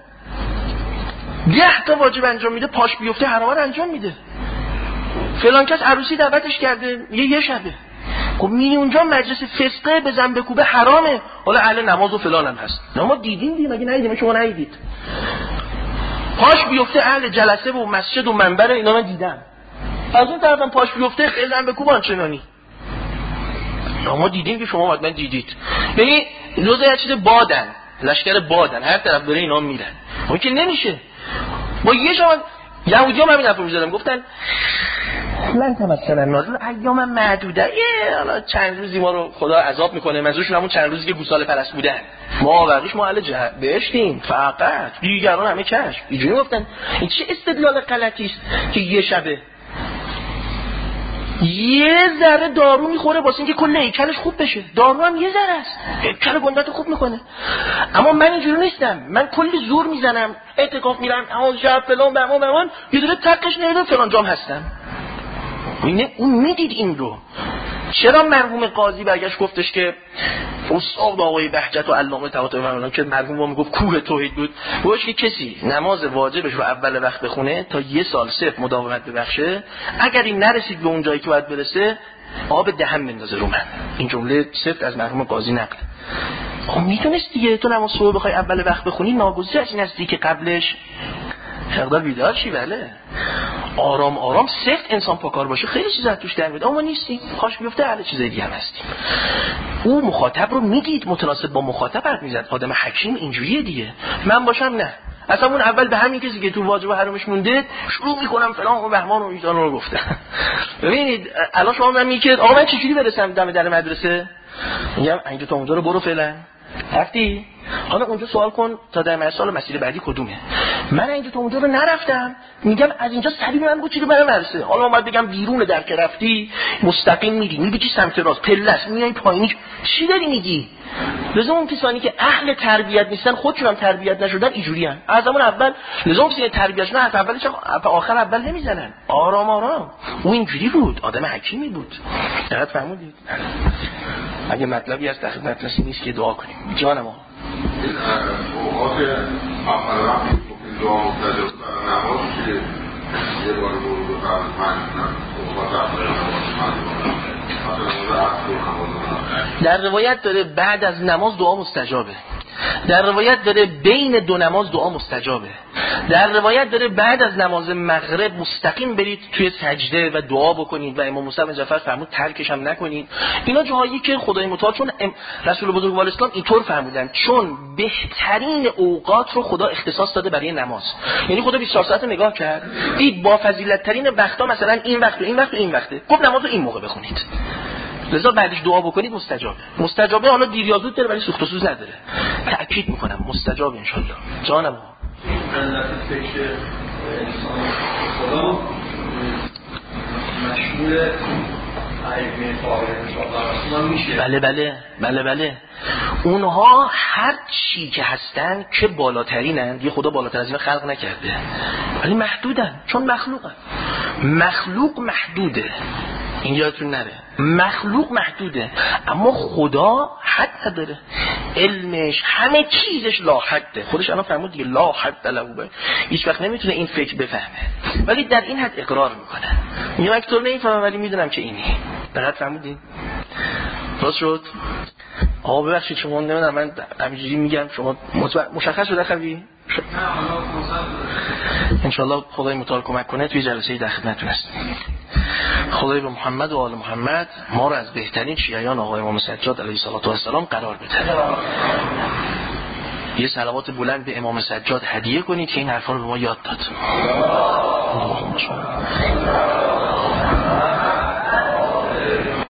ده تا واجب انجام میده، پاش بیفته حرام رو انجام میده. فلان کس عروسی دعوتش کرده یه یه شبه، خب میری اونجا مجلس فسقه بزن بکوبه حرامه، حالا اهل نماز و فلان هم هست. نه ما دیدیم دیگه، مگه ندیدیم؟ شما ندیدید؟ پاش بیفته اهل جلسه و مسجد و منبر اینا من دیدم. از اون طرفم پاش بیفته بزن بکوبان چنانی. نه ما دیدیم که شما حتما دیدید. یعنی جزء یه چیز بادن، لشکر بادن، هر طرف داره اینا میرن. اون که نمیشه. ما یه شما یهودی‌ها هم همین حرفو می‌زدن، گفتن لن تمثل النار ایام معدوده، یه حالا چند روزی ما رو خدا عذاب میکنه، منظورشون همون چند روزی که گوساله پرست بودن، ما بقیش ما اهل بهشتیم فقط، دیگران همه کشف. اینجوری گفتن. این چه استدلال غلطی است که یه شبه یه ذره دارو میخوره واسه اینکه کل هیکلش خوب بشه. دارو هم یه ذره است، هیکل گندت خوب میکنه. اما من اینجوری نیستم، من کلی زور میزنم، اعتکاف میرم، اون شب فلان بهمان بهمان، یه دونه تقش نمیدم فلان جام هستم. اینه اون میدید این رو. چرا مرحوم قاضی برگشت گفتش که استاد آقای بهجت و علامه طباطبایی که مرحوم با میگفت کوه توحید بود، گفتش که کسی نماز واجبش رو اول وقت بخونه تا یه سال صرف مداومت ببخشه، اگر این نرسید به اون جایی که باید برسه آب دهن بندازه رو من. این جمله صرف از مرحوم قاضی نقل. خب میدونست دیگه تو نماز صبح بخوای اول وقت بخونی ناگزیر از این هستی که قبلش مقدار بیدار شی. بله آرام آرام سفت انسان پاکار باشه خیلی چیزا توش در میاد. اما نیستیم، کاش بیفته هر چیز دیگه هم هستیم. او مخاطب رو میدید، متناسب با مخاطب حرف میزد. آدم حکیم اینجوریه دیگه. من باشم نه، اصلا اون اول به همین کسی که تو واجب و حرامش مونده شروع میکنم فلان و بهمان و ایشان رو گفته. ببینید الان شما من میگید آقا من چجوری برسم دم در مدرسه؟ میگم اینجا تا اونجا رو برو فعلا. رفتی؟ حالا اونجا سوال کن تا در مرسال مسیر بعدی کدومه. من اینجا تا اونجا رو نرفتم، میگم از اینجا سریع من بگو چی رو برام برسه. حالا اومد بگم بیرون در که رفتی مستقیم میری میگی سمت راست پلس میای پایینی، چی داری میگی؟ لزوم اون کسانی که اهل تربیت نیستن خودشون هم تربیت نشدن اینجوری ان. از همون اول لزوم کسی تربیتش نه حرف اولش آخر اول نمیزنن، آرام آرام. اون اینجوری بود، آدم حکیمی بود. دقت فرمودید؟ اگه مطلبی از داخل مدرسه نیست که دعا کنیم. جانم آقا این اوقات اول وقتی که دعا مستجاب برای نماز که یه بار برو به فرض پنج اوقات اول نماز در روایت داره بعد از نماز دعا مستجابه، در روایت داره بین دو نماز دعا مستجابه، در روایت داره بعد از نماز مغرب مستقیم برید توی سجده و دعا بکنید و امام موسی بن جعفر فرمود ترکش هم نکنید. اینا جاهایی که خدای متعال چون رسول بزرگوار اسلام اینطور فرمودن، چون بهترین اوقات رو خدا اختصاص داده برای نماز. یعنی خدا بیست و چهار ساعت نگاه کرد دید با فضیلت ترین وقتا مثلا این وقت و این وقت و این وقته، گفت نماز رو این موقع بخونید، لذا بعدش دعا بکنید مستجابه. مستجابه حالا دیر یا زود داره ولی سوخت و سوز نداره. تأکید میکنم مستجابه ان شاء الله. جانم علت فکر انسان خدا مشمول ائمه طاهرین میشه. بله بله بله بله اونها هر چی که هستن که بالاترینن، یه خدا بالاتر از اینا خلق نکرده ولی محدودن، چون مخلوقن. مخلوق محدوده، این یادتون نره، مخلوق محدوده اما خدا حد نداره، علمش همه چیزش لا حده. خودش الان فرمود دیگه لا حد له، هیچ وقت نمیتونه این فکر بفهمه ولی در این حد اقرار میکنه. میگه من طور نمیفهمم ولی میدونم که اینی. دقیق فرمودین؟ راست شد؟ آقا ببخشید شما نمیدونم من همینجوری میگم شما مشخص شده خبری؟ انشالله خدای متعال کمک کنه توی جلسه در خدمتتون هستیم. خدای به محمد و آل محمد ما رو از بهترین شیعیان آقای امام سجاد علیه السلام قرار بده. یه صلوات بلند به امام سجاد هدیه کنید که این حرفا رو به ما یاد داد.